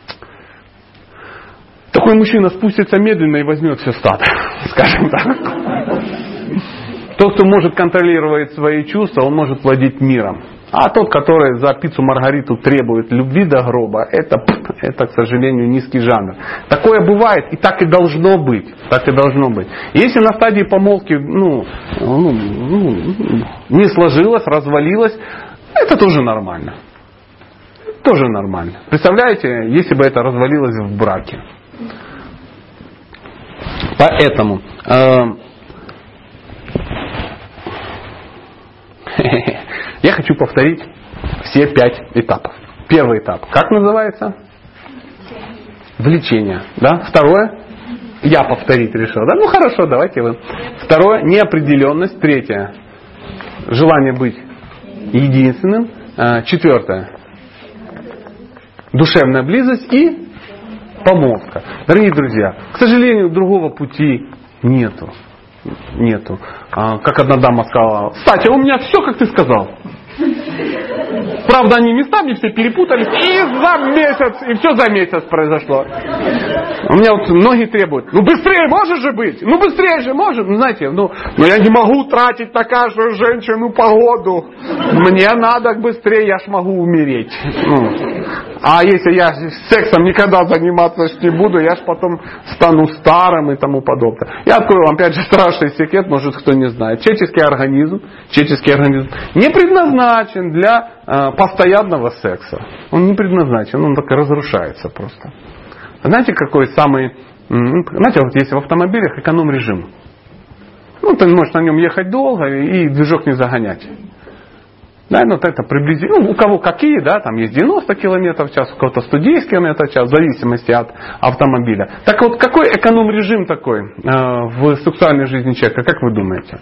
Speaker 1: такой мужчина спустится медленно и возьмет все стадо. Скажем так. Тот, кто может контролировать свои чувства, он может владеть миром. А тот, который за пиццу Маргариту требует любви до гроба, это, это, к сожалению, низкий жанр. Такое бывает, и так и должно быть. Так и должно быть. Если на стадии помолвки ну, ну, ну, не сложилось, развалилось, это тоже нормально. Тоже нормально. Представляете, если бы это развалилось в браке. Поэтому... Э, я хочу повторить все пять этапов. Первый этап. Как называется? Влечение. Да? Второе. Я повторить решил. Да? Ну хорошо, давайте вы. Второе. Неопределенность. Третье. желание быть единственным. Четвертое. Душевная близость и помолвка. Дорогие друзья, к сожалению, другого пути нету. Нету. Как одна дама сказала: кстати, у меня все, как ты сказал. Правда, они местами все перепутались, и за месяц, и все за месяц произошло. У меня вот многие требуют: ну быстрее можешь же быть, ну быстрее же можешь. Ну знаете, ну, но я не могу тратить на каждую женщину погоду. Мне надо быстрее, я ж могу умереть. Ну. А если я сексом никогда заниматься не буду, я ж потом стану старым и тому подобное. Я открою вам опять же страшный секрет, может кто не знает. Человеческий организм, человеческий организм не предназначен для э, постоянного секса. Он не предназначен, он так и разрушается просто. Знаете, какой самый... Знаете, вот есть в автомобилях эконом-режим. Ну, ты можешь на нем ехать долго и движок не загонять. Да, ну, вот это приблизительно, ну, у кого какие, да, там есть девяносто километров в час, у кого-то сто десять километров в час, в зависимости от автомобиля. Так вот, какой эконом-режим такой э, в сексуальной жизни человека, как вы думаете?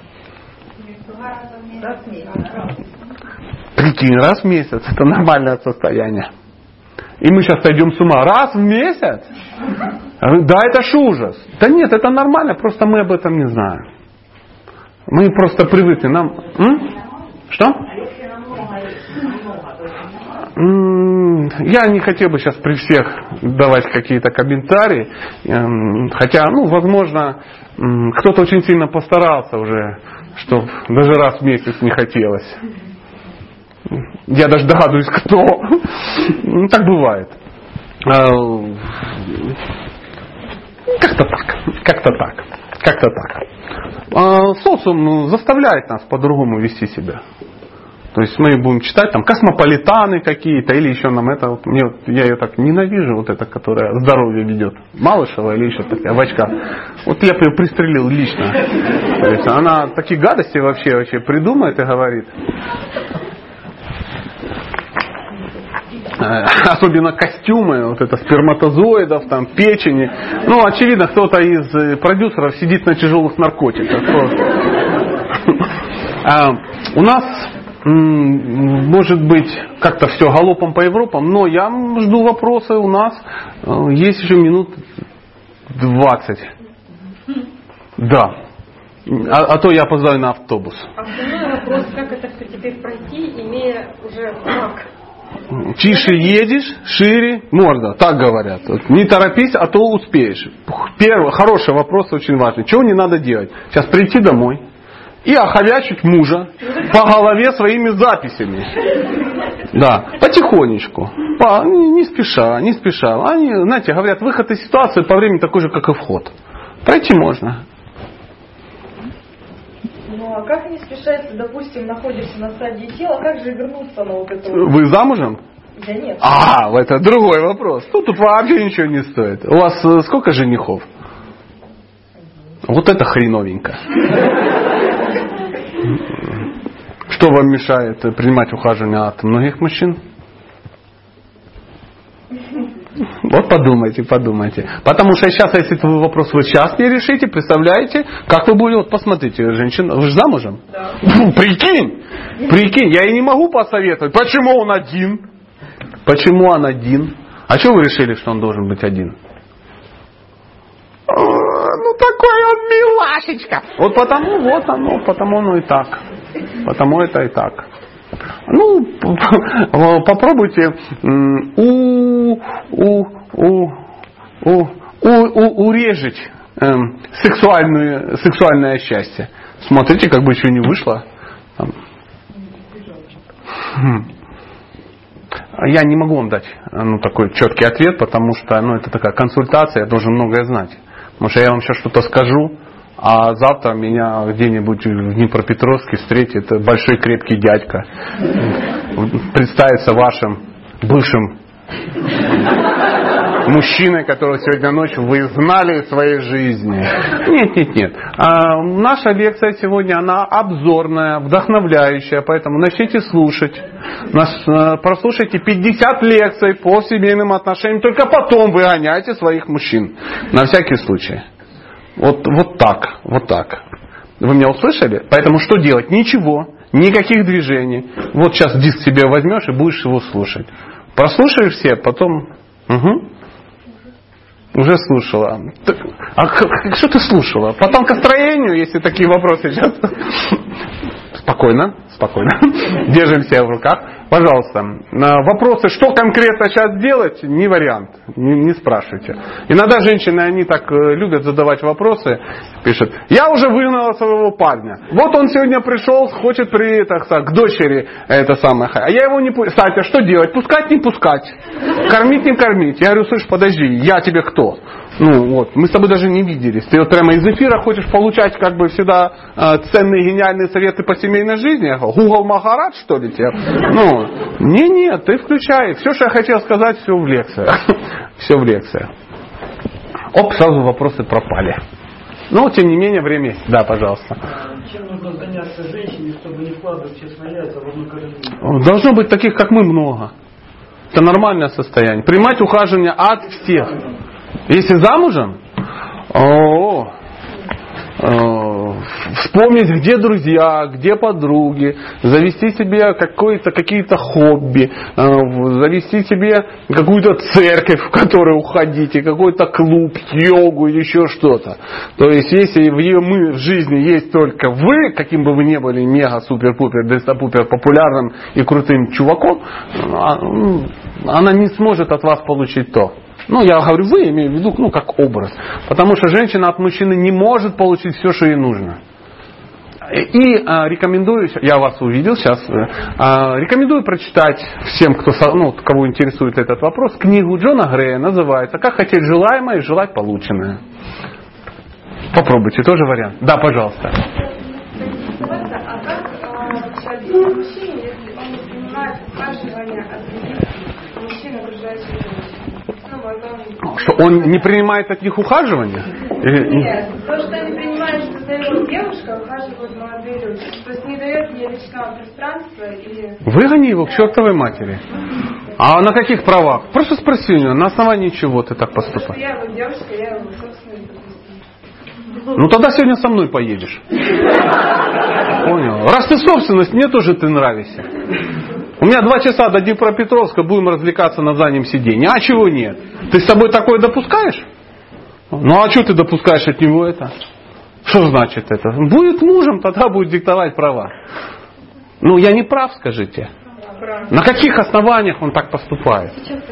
Speaker 1: Прикинь, раз в месяц, это нормальное состояние. И мы сейчас сойдем с ума. Раз в месяц? Да, это ж ужас. Да нет, это нормально, просто мы об этом не знаем. Мы просто привыкли. Нам... М? Что? Я не хотел бы сейчас при всех давать какие-то комментарии. Хотя, ну, возможно, кто-то очень сильно постарался уже, чтобы даже раз в месяц не хотелось. Я даже догадываюсь, кто. Ну, так бывает. Как-то так. Как-то так. Как-то так. Социум заставляет нас по-другому вести себя. То есть мы будем читать там космополитаны какие-то, или еще нам это, вот, мне, вот, я ее так ненавижу, вот эта, которая здоровье ведет. Малышева или еще такая в очках. Вот я бы ее пристрелил лично. То есть она такие гадости вообще, вообще придумает и говорит. Особенно костюмы, вот это сперматозоидов, там, печени. Ну, очевидно, кто-то из продюсеров сидит на тяжелых наркотиках. У нас может быть как-то все галопом по Европам, но я жду вопросы. У нас есть еще минут двадцать. Да. А, а то я опоздаю на автобус.
Speaker 2: Основной вопрос, как это все теперь пройти, имея уже знак.
Speaker 1: Тише едешь, шире морда, так говорят. Вот, не торопись, а то успеешь. Первый, хороший вопрос, очень важный. Чего не надо делать? Сейчас прийти домой и оховячить мужа по голове своими записями. Да, потихонечку. По, не, не спеша, не спеша. Они, знаете, говорят, выход из ситуации по времени такой же, как и вход. Пройти можно.
Speaker 4: Ну а как не спеша, если, допустим, находишься на стадии тела, как же вернуться на вот это?
Speaker 1: Вы замужем?
Speaker 4: Я нет.
Speaker 1: А, это другой вопрос. Тут, тут вообще ничего не стоит. У вас сколько женихов? Вот это хреновенько. Что вам мешает принимать ухаживание от многих мужчин? Вот подумайте, подумайте. Потому что сейчас, если вы вопрос вы сейчас не решите, представляете, как вы будете, вот посмотрите, женщина, вы же замужем?
Speaker 4: Да.
Speaker 1: Ну, прикинь, прикинь, я и не могу посоветовать. Почему он один? Почему он один? А что вы решили, что он должен быть один? Ну такой он милашечка. Вот потому, вот оно, потому оно и так. Потому это и так. Ну, попробуйте у, у, у, у, у, урежить э, сексуальную, сексуальное счастье. Смотрите, как бы еще не вышло. Я не могу вам дать ну, такой четкий ответ, потому что ну, это такая консультация, я должен многое знать. Потому что я вам сейчас что-то скажу, а завтра меня где-нибудь в Днепропетровске встретит большой крепкий дядька. Представится вашим бывшим мужчиной, которого сегодня ночью вы знали в своей жизни. Нет, нет, нет. А наша лекция сегодня, она обзорная, вдохновляющая, поэтому начните слушать. Нас, прослушайте пятьдесят лекций по семейным отношениям, только потом выгоняйте своих мужчин. На всякий случай. Вот, вот так, вот так. Вы меня услышали? Поэтому что делать? Ничего. никаких движений. Вот сейчас диск себе возьмешь и будешь его слушать. Прослушаешь все, потом... Угу. Уже слушала. А что ты слушала? По танкостроению, если такие вопросы сейчас. Спокойно, спокойно. Держим себя в руках. Пожалуйста, вопросы, что конкретно сейчас делать, не вариант. Не, не спрашивайте. Иногда женщины, они так любят задавать вопросы. Пишут, я уже выгнала своего парня. Вот он сегодня пришел, хочет при, так сказать, к дочери это самое. А я его не пускаю. Кстати, а что делать? Пускать, не пускать? Кормить, не кормить? Я говорю, слышь, подожди, я тебе кто? Ну вот, мы с тобой даже не виделись. Ты вот прямо из эфира хочешь получать как бы всегда э, ценные, гениальные советы по семейной жизни? Google Махарадж, что ли, тебе? Ну, не-не, ты включай. Все, что я хотел сказать, все в лекциях. Все в лекциях. Оп, сразу вопросы пропали. Но, тем не менее, время есть. Да, пожалуйста.
Speaker 3: Чем нужно заняться женщине, чтобы не вкладывать честно яйца в одну корзину?
Speaker 1: Должно быть таких, как мы, много. Это нормальное состояние. Принимать ухаживание от всех. Если замужем, о, о, вспомнить, где друзья, где подруги, завести себе какое-то, какие-то хобби, завести себе какую-то церковь, в которую уходите, какой-то клуб, йогу или еще что-то. То есть, если в, ее, мы, в жизни есть только вы, каким бы вы ни были мега-супер-пупер, дестапупер популярным и крутым чуваком, она не сможет от вас получить то. Ну, я говорю, вы, имею в виду, ну, как образ. Потому что женщина от мужчины не может получить все, что ей нужно. И а, рекомендую, я вас увидел сейчас, а, рекомендую прочитать всем, кто, ну, кого интересует этот вопрос, книгу Джона Грея, называется «Как хотеть желаемое и желать полученное». Попробуйте, тоже вариант. Да, пожалуйста.
Speaker 2: А как объяснить мужчине, если он не принимает ухаживание от других мужчин, окружающих женщин?
Speaker 1: Что он не принимает от них ухаживания?
Speaker 2: Нет, то, что не принимает, что дает девушка, ухаживают молодые люди. То есть не дает ей личного пространства или...
Speaker 1: Выгони его к чертовой матери. А на каких правах? Просто спроси у него, на основании чего ты так поступаешь?
Speaker 2: Я его девушка, я его собственный.
Speaker 1: Ну тогда сегодня со мной поедешь. Понял? Раз ты собственность, мне тоже ты нравишься. У меня два часа до Днепропетровска, будем развлекаться на заднем сиденье. А чего нет? Ты с собой такое допускаешь? Ну а что ты допускаешь от него это? Что значит это? Будет мужем, тогда будет диктовать права. Ну я не прав, скажите.
Speaker 2: Прав.
Speaker 1: На каких основаниях он так поступает?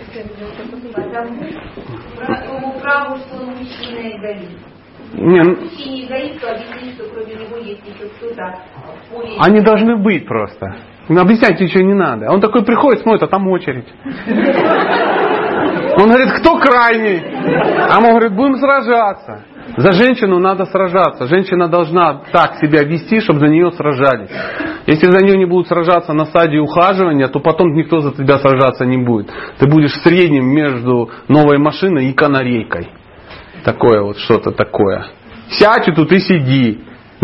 Speaker 5: По праву, что он мужчина эгоист.
Speaker 1: Не,
Speaker 5: Мужчине эгоист, то объяснить, что кроме него есть еще кто-то в поле.
Speaker 1: они должны быть просто. Объяснять ничего не надо. Он такой приходит, смотрит, а там очередь. Он говорит, кто крайний? А он говорит, будем сражаться. За женщину надо сражаться. Женщина должна так себя вести, чтобы за нее сражались. Если за нее не будут сражаться на стадии ухаживания, то потом никто за тебя сражаться не будет. Ты будешь в среднем между новой машиной и канарейкой. Такое вот что-то такое. Сядь тут и сиди.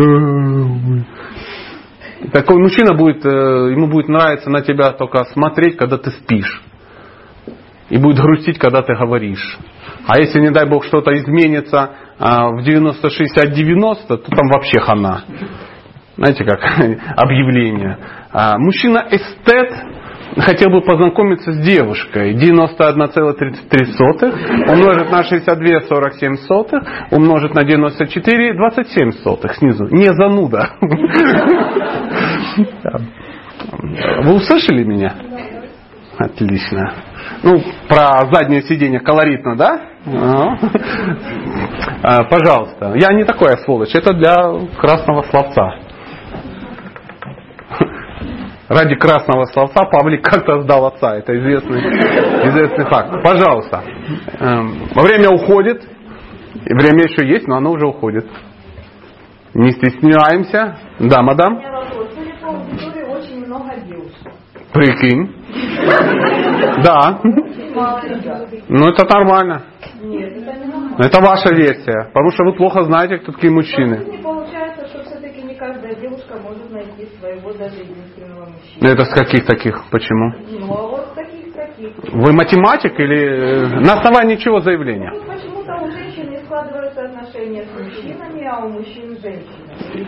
Speaker 1: Такой мужчина будет, ему будет нравиться на тебя только смотреть, когда ты спишь. И будет грустить, когда ты говоришь. А если, не дай бог, что-то изменится в девяносто шестьдесят девяносто, то там вообще хана. Знаете, как объявление. Мужчина-эстет хотел бы познакомиться с девушкой. девяносто одна целая тридцать три сотых умножить на шестьдесят две целых сорок семь сотых умножить на девяносто четыре целых двадцать семь сотых снизу. Не зануда. Вы услышали меня? Отлично. Ну, про заднее сиденье колоритно, да? А, пожалуйста. Я не такой сволочь. Это для красного словца. Ради красного словца Павлик как-то сдал отца. Это известный, известный факт. Пожалуйста. Время уходит. И время еще есть, но оно уже уходит. Не стесняемся. Да, мадам?
Speaker 4: У меня вопрос. Судя по аудитории, очень много девушек.
Speaker 1: Прикинь. Да.
Speaker 4: Мало ребят.
Speaker 1: Ну это нормально.
Speaker 4: Нет, это не нормально.
Speaker 1: Это ваша версия. Потому что вы плохо знаете, кто такие мужчины.
Speaker 4: Не получается, что все-таки не каждая девушка может найти своего даже единственного мужчину.
Speaker 1: Это с каких таких? Почему?
Speaker 4: Ну, а вот таких таких.
Speaker 1: Вы математик или на основании чего заявления?
Speaker 4: Ну, почему-то у женщин не складываются отношения с мужчинами, а у мужчин с женщинами.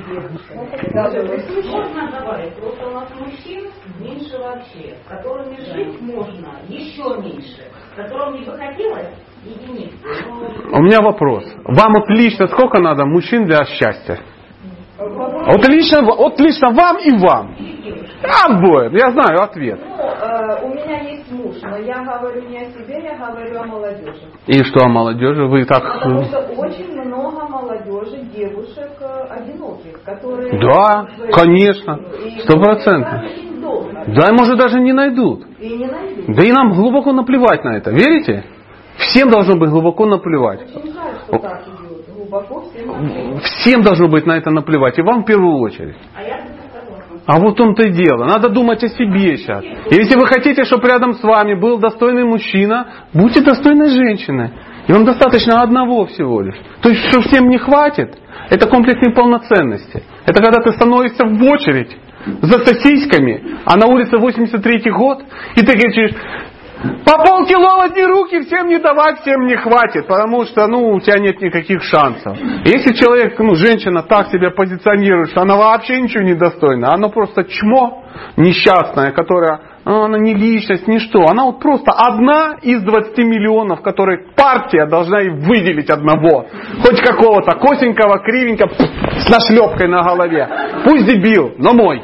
Speaker 5: Можно говорить, просто у нас мужчин меньше вообще, с которыми жить можно еще меньше, с которыми бы хотелось единицы.
Speaker 1: У меня вопрос. Вам вот лично сколько надо мужчин для счастья? Вот лично, вот лично вам и вам. Обоим. Я знаю ответ.
Speaker 4: Ну, э, у меня есть муж, но я говорю не о себе, я говорю о молодежи.
Speaker 1: И что о молодежи? Вы так...
Speaker 4: Потому что очень много молодежи, девушек э, одиноких, которые...
Speaker 1: Да, конечно. Сто процентов. Да, и может даже не найдут.
Speaker 4: И не найдут.
Speaker 1: Да и нам глубоко наплевать на это. Верите? Всем должно быть глубоко наплевать.
Speaker 4: Очень жаль, что так идет. Глубоко всем наплевать.
Speaker 1: Всем должно быть на это наплевать. И вам в первую очередь.
Speaker 5: А я согласна.
Speaker 1: А вот в том-то и дело. Надо думать о себе сейчас. И если вы хотите, чтобы рядом с вами был достойный мужчина, будьте достойной женщиной. И вам достаточно одного всего лишь. То есть, что всем не хватит, это комплекс неполноценности. Это когда ты становишься в очередь за сосисками, а на улице восемьдесят третий год, и ты кричишь: по полкило одни руки, всем не давать, всем не хватит, потому что, ну, у тебя нет никаких шансов. Если человек, ну, женщина так себя позиционирует, что она вообще ничего не достойна, она просто чмо несчастная, которая, ну, она не личность, ничто, она вот просто одна из двадцати миллионов, которые партия должна и выделить одного, хоть какого-то косенького, кривенького, с нашлепкой на голове, пусть дебил, но мой.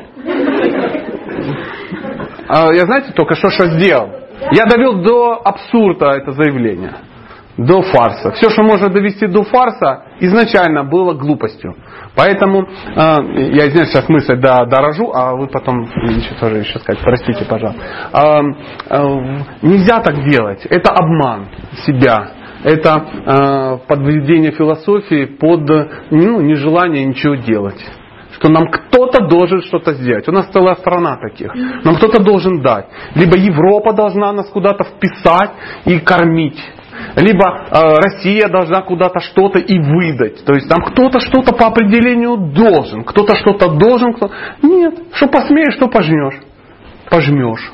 Speaker 1: А я знаете только что что сделал? Я довел до абсурда это заявление. До фарса. Все, что можно довести до фарса, изначально было глупостью. Поэтому, э, я извиняюсь, сейчас мысль дорожу, а вы потом еще тоже еще сказать, простите, пожалуйста. Э, э, нельзя так делать. Это обман себя. Это э, подведение философии под, ну, нежелание ничего делать. Что нам кто-то должен что-то сделать. У нас целая страна таких. Нам кто-то должен дать. Либо Европа должна нас куда-то вписать и кормить. Либо э, Россия должна куда-то что-то и выдать. То есть там кто-то что-то по определению должен. Кто-то что-то должен. Кто... Нет. Что посмеешь, что пожмешь. Пожмешь.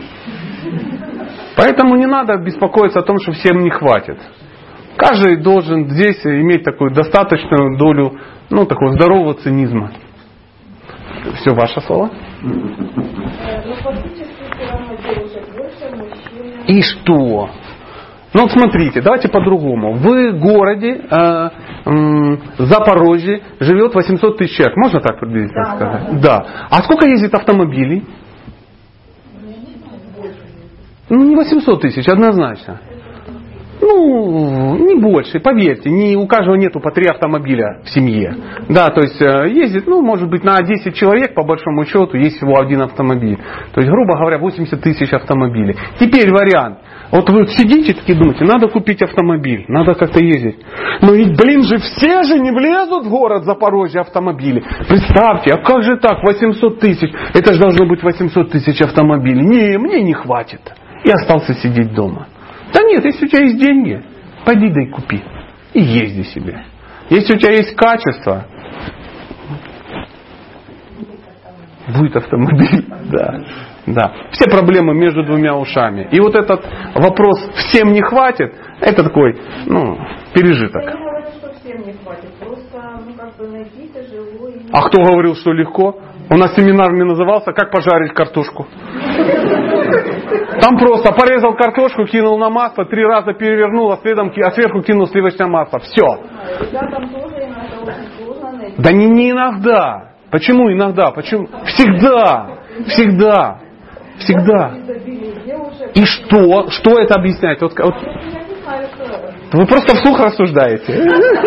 Speaker 1: Поэтому не надо беспокоиться о том, что всем не хватит. Каждый должен здесь иметь такую достаточную долю, ну, такого здорового цинизма. Все, ваше слово.
Speaker 4: Но фактически все равно девушек больше, мужчин.
Speaker 1: И что? Ну, смотрите, давайте по-другому. В городе э, э, Запорожье живет восемьсот тысяч человек. Можно так приблизительно
Speaker 4: Да,
Speaker 1: сказать?
Speaker 4: да, да.
Speaker 1: Да. А сколько ездит автомобилей? Ну, не восемьсот тысяч, однозначно. Ну, не больше, поверьте, не, у каждого нету по три автомобиля в семье. Да, то есть ездит, ну, может быть, на десять человек, по большому счету, есть всего один автомобиль. То есть, грубо говоря, восемьдесят тысяч автомобилей. Теперь вариант. Вот вы сидите и думаете, надо купить автомобиль, надо как-то ездить. Но ведь, блин же, все же не влезут в город Запорожье автомобили. Представьте, а как же так, восемьсот тысяч? Это же должно быть восемьсот тысяч автомобилей. Не, мне не хватит. И остался сидеть дома. Да нет, если у тебя есть деньги, пойди да и купи. И езди себе. Если у тебя есть качество, будет автомобиль. Да, да. Все проблемы между двумя ушами. И вот этот вопрос «всем не хватит», это такой, ну, пережиток.
Speaker 4: Я не говорю, что всем не хватит. Просто, ну, как бы найти тяжело. И...
Speaker 1: А кто говорил, что легко? У нас семинар мне назывался «Как пожарить картошку». Там просто порезал картошку, кинул на масло, три раза перевернул, а, следом, а сверху кинул сливочное масло. Все.
Speaker 4: Ребятам тоже иногда очень сложно найти.
Speaker 1: Да не, не иногда. Почему иногда? Почему? Всегда. Всегда. Всегда. И что? Что это объясняет? Вот, вот, вы просто вслух рассуждаете.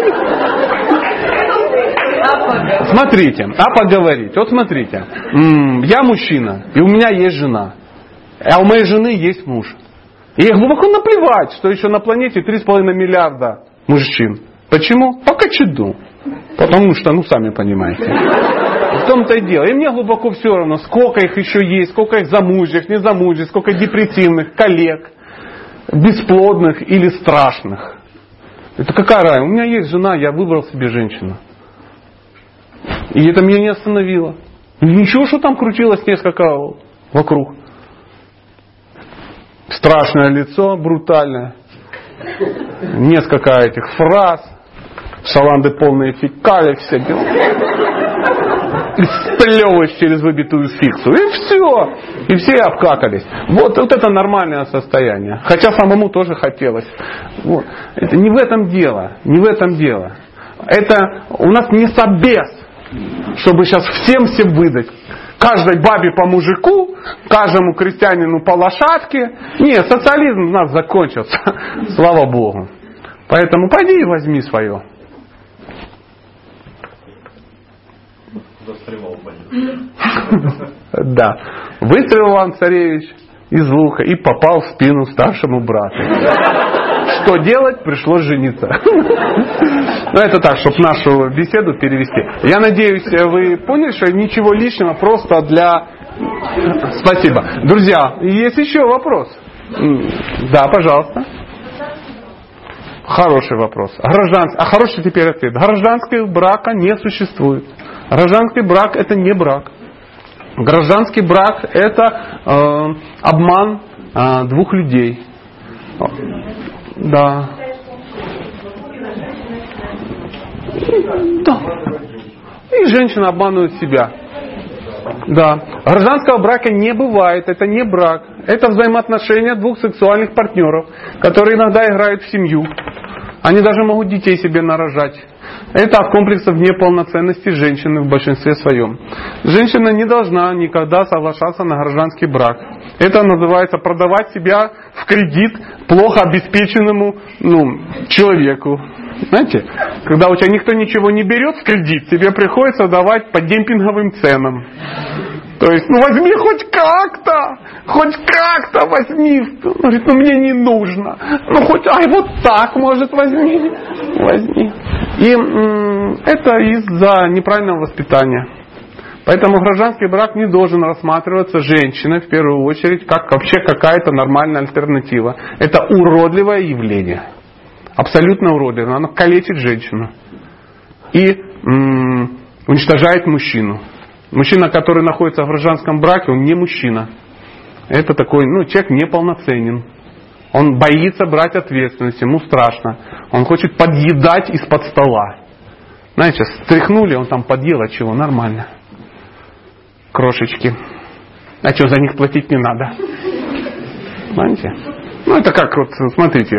Speaker 1: Смотрите, а поговорить. Вот смотрите. Я мужчина, и у меня есть жена. А у моей жены есть муж. И ей глубоко наплевать, что еще на планете три с половиной миллиарда мужчин. Почему? По кочеду. Потому что, ну, сами понимаете. В том-то и дело. И мне глубоко все равно, сколько их еще есть, сколько их замужних, незамужних, сколько депрессивных, коллег, бесплодных или страшных. Это какая разница? У меня есть жена, я выбрал себе женщину. И это меня не остановило. Ничего, что там крутилось несколько вокруг. Страшное лицо, брутальное. Несколько этих фраз. Шаланды полные фекалий, все дела. И сплевываешь через выбитую фиксу. И все. И все обкакались. Вот, вот это нормальное состояние. Хотя самому тоже хотелось. Вот. Это не в этом дело. Не в этом дело. Это у нас не собес, чтобы сейчас всем всем выдать. Каждой бабе по мужику, каждому крестьянину по лошадке. Нет, социализм у нас закончился. Слава Богу. Поэтому пойди и возьми свое.
Speaker 6: Застревал,
Speaker 1: Да. Выстрелил Иван Царевич из лука и попал в спину старшему брату. Что делать? Пришлось жениться. Ну, это так, чтобы нашу беседу перевести. Я надеюсь, вы поняли, что ничего лишнего, просто для... Спасибо. Друзья, есть еще вопрос? Да, пожалуйста. Хороший вопрос. Гражданский, а хороший теперь ответ. Гражданского брака не существует. Гражданский брак это не брак. Гражданский брак это э, обман э, двух людей. Да. Да. И женщина обманывает себя. Да. Гражданского брака не бывает. Это не брак. Это взаимоотношения двух сексуальных партнеров, которые иногда играют в семью. Они даже могут детей себе нарожать. Это от комплексов неполноценности женщины в большинстве своем. Женщина не должна никогда соглашаться на гражданский брак. Это называется продавать себя в кредит плохо обеспеченному ну, человеку. Знаете, когда у тебя никто ничего не берет в кредит, тебе приходится давать по демпинговым ценам. То есть, ну возьми хоть как-то, хоть как-то возьми. Он говорит, ну мне не нужно. Ну хоть, ай, вот так, может, возьми. Возьми. И м- это из-за неправильного воспитания. Поэтому гражданский брак не должен рассматриваться женщиной в первую очередь как вообще какая-то нормальная альтернатива. Это уродливое явление. Абсолютно уродливое. Оно калечит женщину. И м- уничтожает мужчину. Мужчина, который находится в гражданском браке, он не мужчина. Это такой, ну, человек неполноценен. Он боится брать ответственность, ему страшно. Он хочет подъедать из-под стола. Знаете, стряхнули, он там подъел, а чего, нормально. Крошечки. А что, за них платить не надо. Понимаете? Ну, это как, вот, смотрите,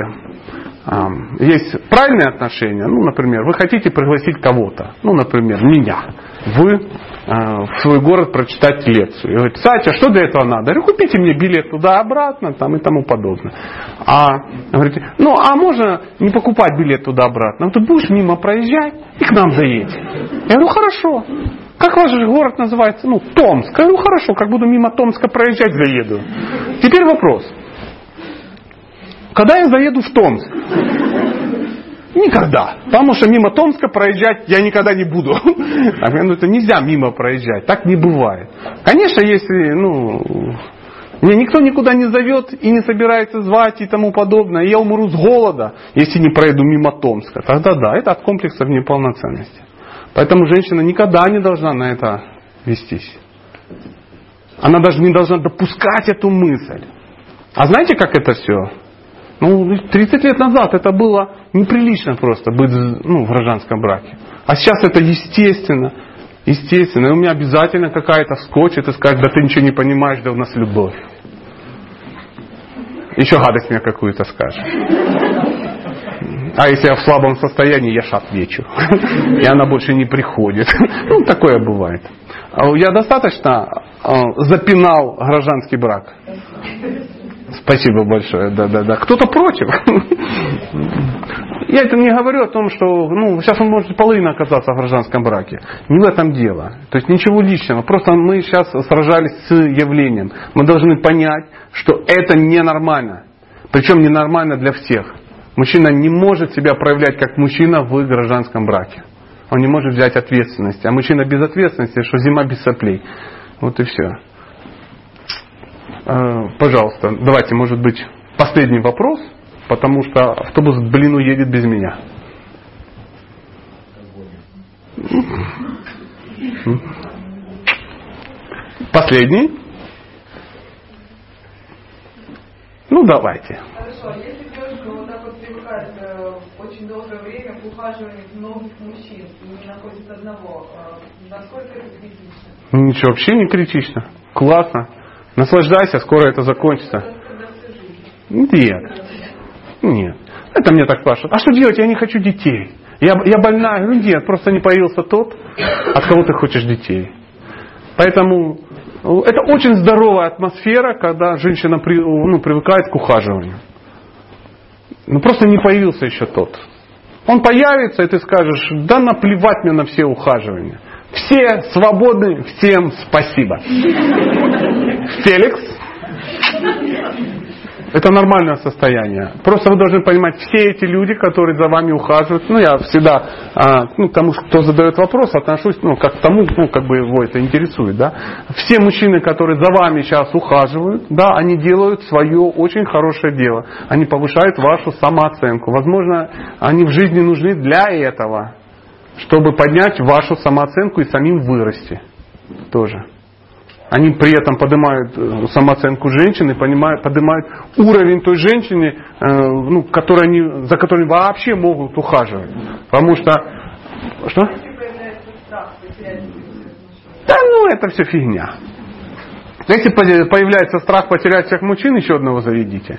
Speaker 1: есть правильные отношения. Ну, например, вы хотите пригласить кого-то. Ну, например, меня. Вы в свой город прочитать лекцию. И говорит, Сатя, что для этого надо? Я говорю, купите мне билет туда-обратно там, и тому подобное. А говорите, ну а можно не покупать билет туда-обратно? Ты будешь мимо проезжать и к нам заедь. Я говорю, хорошо. Как ваш же город называется? Ну, Томск. Я говорю, хорошо, как буду мимо Томска проезжать, заеду. Теперь вопрос. Когда я заеду в Томск? Никогда. Потому что мимо Томска проезжать я никогда не буду. Ну, это нельзя мимо проезжать. Так не бывает. Конечно, если, ну, меня никто никуда не зовет и не собирается звать и тому подобное, и я умру с голода, если не проеду мимо Томска, тогда да, это от комплексов неполноценности. Поэтому женщина никогда не должна на это вестись. Она даже не должна допускать эту мысль. А знаете, как это все? Ну, тридцать лет назад это было неприлично просто быть ну, в гражданском браке. А сейчас это естественно. Естественно. И у меня обязательно какая-то вскочит и скажет, да ты ничего не понимаешь, да у нас любовь. Еще гадость мне какую-то скажет. А если я в слабом состоянии, я же отвечу. И она больше не приходит. Ну, такое бывает. Я достаточно запинал гражданский брак? Спасибо большое. Да, да, да. Кто-то против? Я это не говорю о том, что ну, сейчас вы можете половина оказаться в гражданском браке. Не в этом дело. То есть ничего личного. Просто мы сейчас сражались с явлением. Мы должны понять, что это ненормально. Причем ненормально для всех. Мужчина не может себя проявлять как мужчина в гражданском браке. Он не может взять ответственность. А мужчина без ответственности, что зима без соплей. Вот и все. Пожалуйста, давайте, может быть, последний вопрос, потому что автобус, блин, уедет без меня. Последний? Ну, давайте.
Speaker 2: Хорошо, если девушка вот так вот привыкает э, очень долгое время к ухаживанию многих мужчин и не находит одного, э, насколько это критично?
Speaker 1: Ничего, вообще не критично. Классно. Наслаждайся, скоро это закончится. Нет. Нет. Это мне так спрашивают. А что делать? Я не хочу детей. Я, я больна. Я говорю, нет, просто не появился тот, от кого ты хочешь детей. Поэтому это очень здоровая атмосфера, когда женщина при, ну, привыкает к ухаживанию. Ну просто не появился еще тот. Он появится, и ты скажешь, да наплевать мне на все ухаживания. Все свободны, всем спасибо. Феликс. Это нормальное состояние. Просто вы должны понимать, все эти люди, которые за вами ухаживают, ну я всегда а, ну, к тому, кто задает вопрос, отношусь ну, как к тому, ну, как бы его это интересует. Да? Все мужчины, которые за вами сейчас ухаживают, да, они делают свое очень хорошее дело. Они повышают вашу самооценку. Возможно, они в жизни нужны для этого, чтобы поднять вашу самооценку и самим вырасти. Тоже. Они при этом поднимают самооценку женщины, поднимают, поднимают уровень той женщины, э, ну, которой они, за которой вообще могут ухаживать. Потому что... Что? Да ну это все фигня. Если появляется страх потерять всех мужчин, еще одного заведите.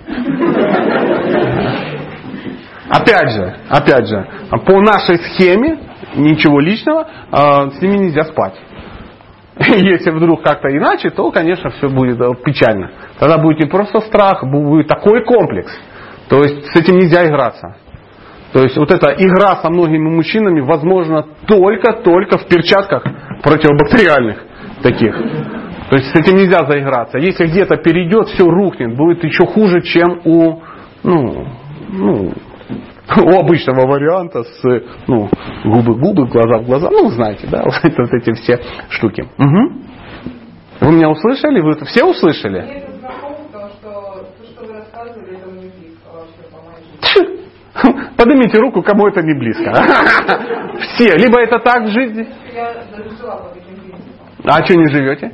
Speaker 1: Опять же, опять же, по нашей схеме, ничего личного, э, с ними нельзя спать. Если вдруг как-то иначе, то, конечно, все будет печально. Тогда будет не просто страх, будет такой комплекс. То есть с этим нельзя играться. То есть вот эта игра со многими мужчинами возможна только-только в перчатках противобактериальных таких. То есть с этим нельзя заиграться. Если где-то перейдет, все рухнет. Будет еще хуже, чем у, ну, ну, у обычного варианта с ну, губы-губы, глаза в глаза. Ну, знаете, да, вот, вот эти все штуки. Угу. Вы меня услышали? Вы все услышали?
Speaker 2: Мне это знакомо, потому что то, что вы рассказывали, это мне близко вообще по моей жизни.
Speaker 1: Поднимите руку, кому это не близко. Все. Либо это так в жизни.
Speaker 2: Я даже жила по таким принципам.
Speaker 1: А что не живете?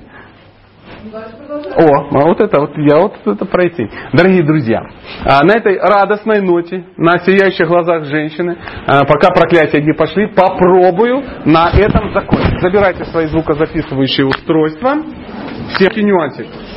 Speaker 1: О, вот это вот, я вот это пройти. Дорогие друзья, на этой радостной ноте, на сияющих глазах женщины, пока проклятия не пошли, попробую на этом закончить. Забирайте свои звукозаписывающие устройства. Все нюансики.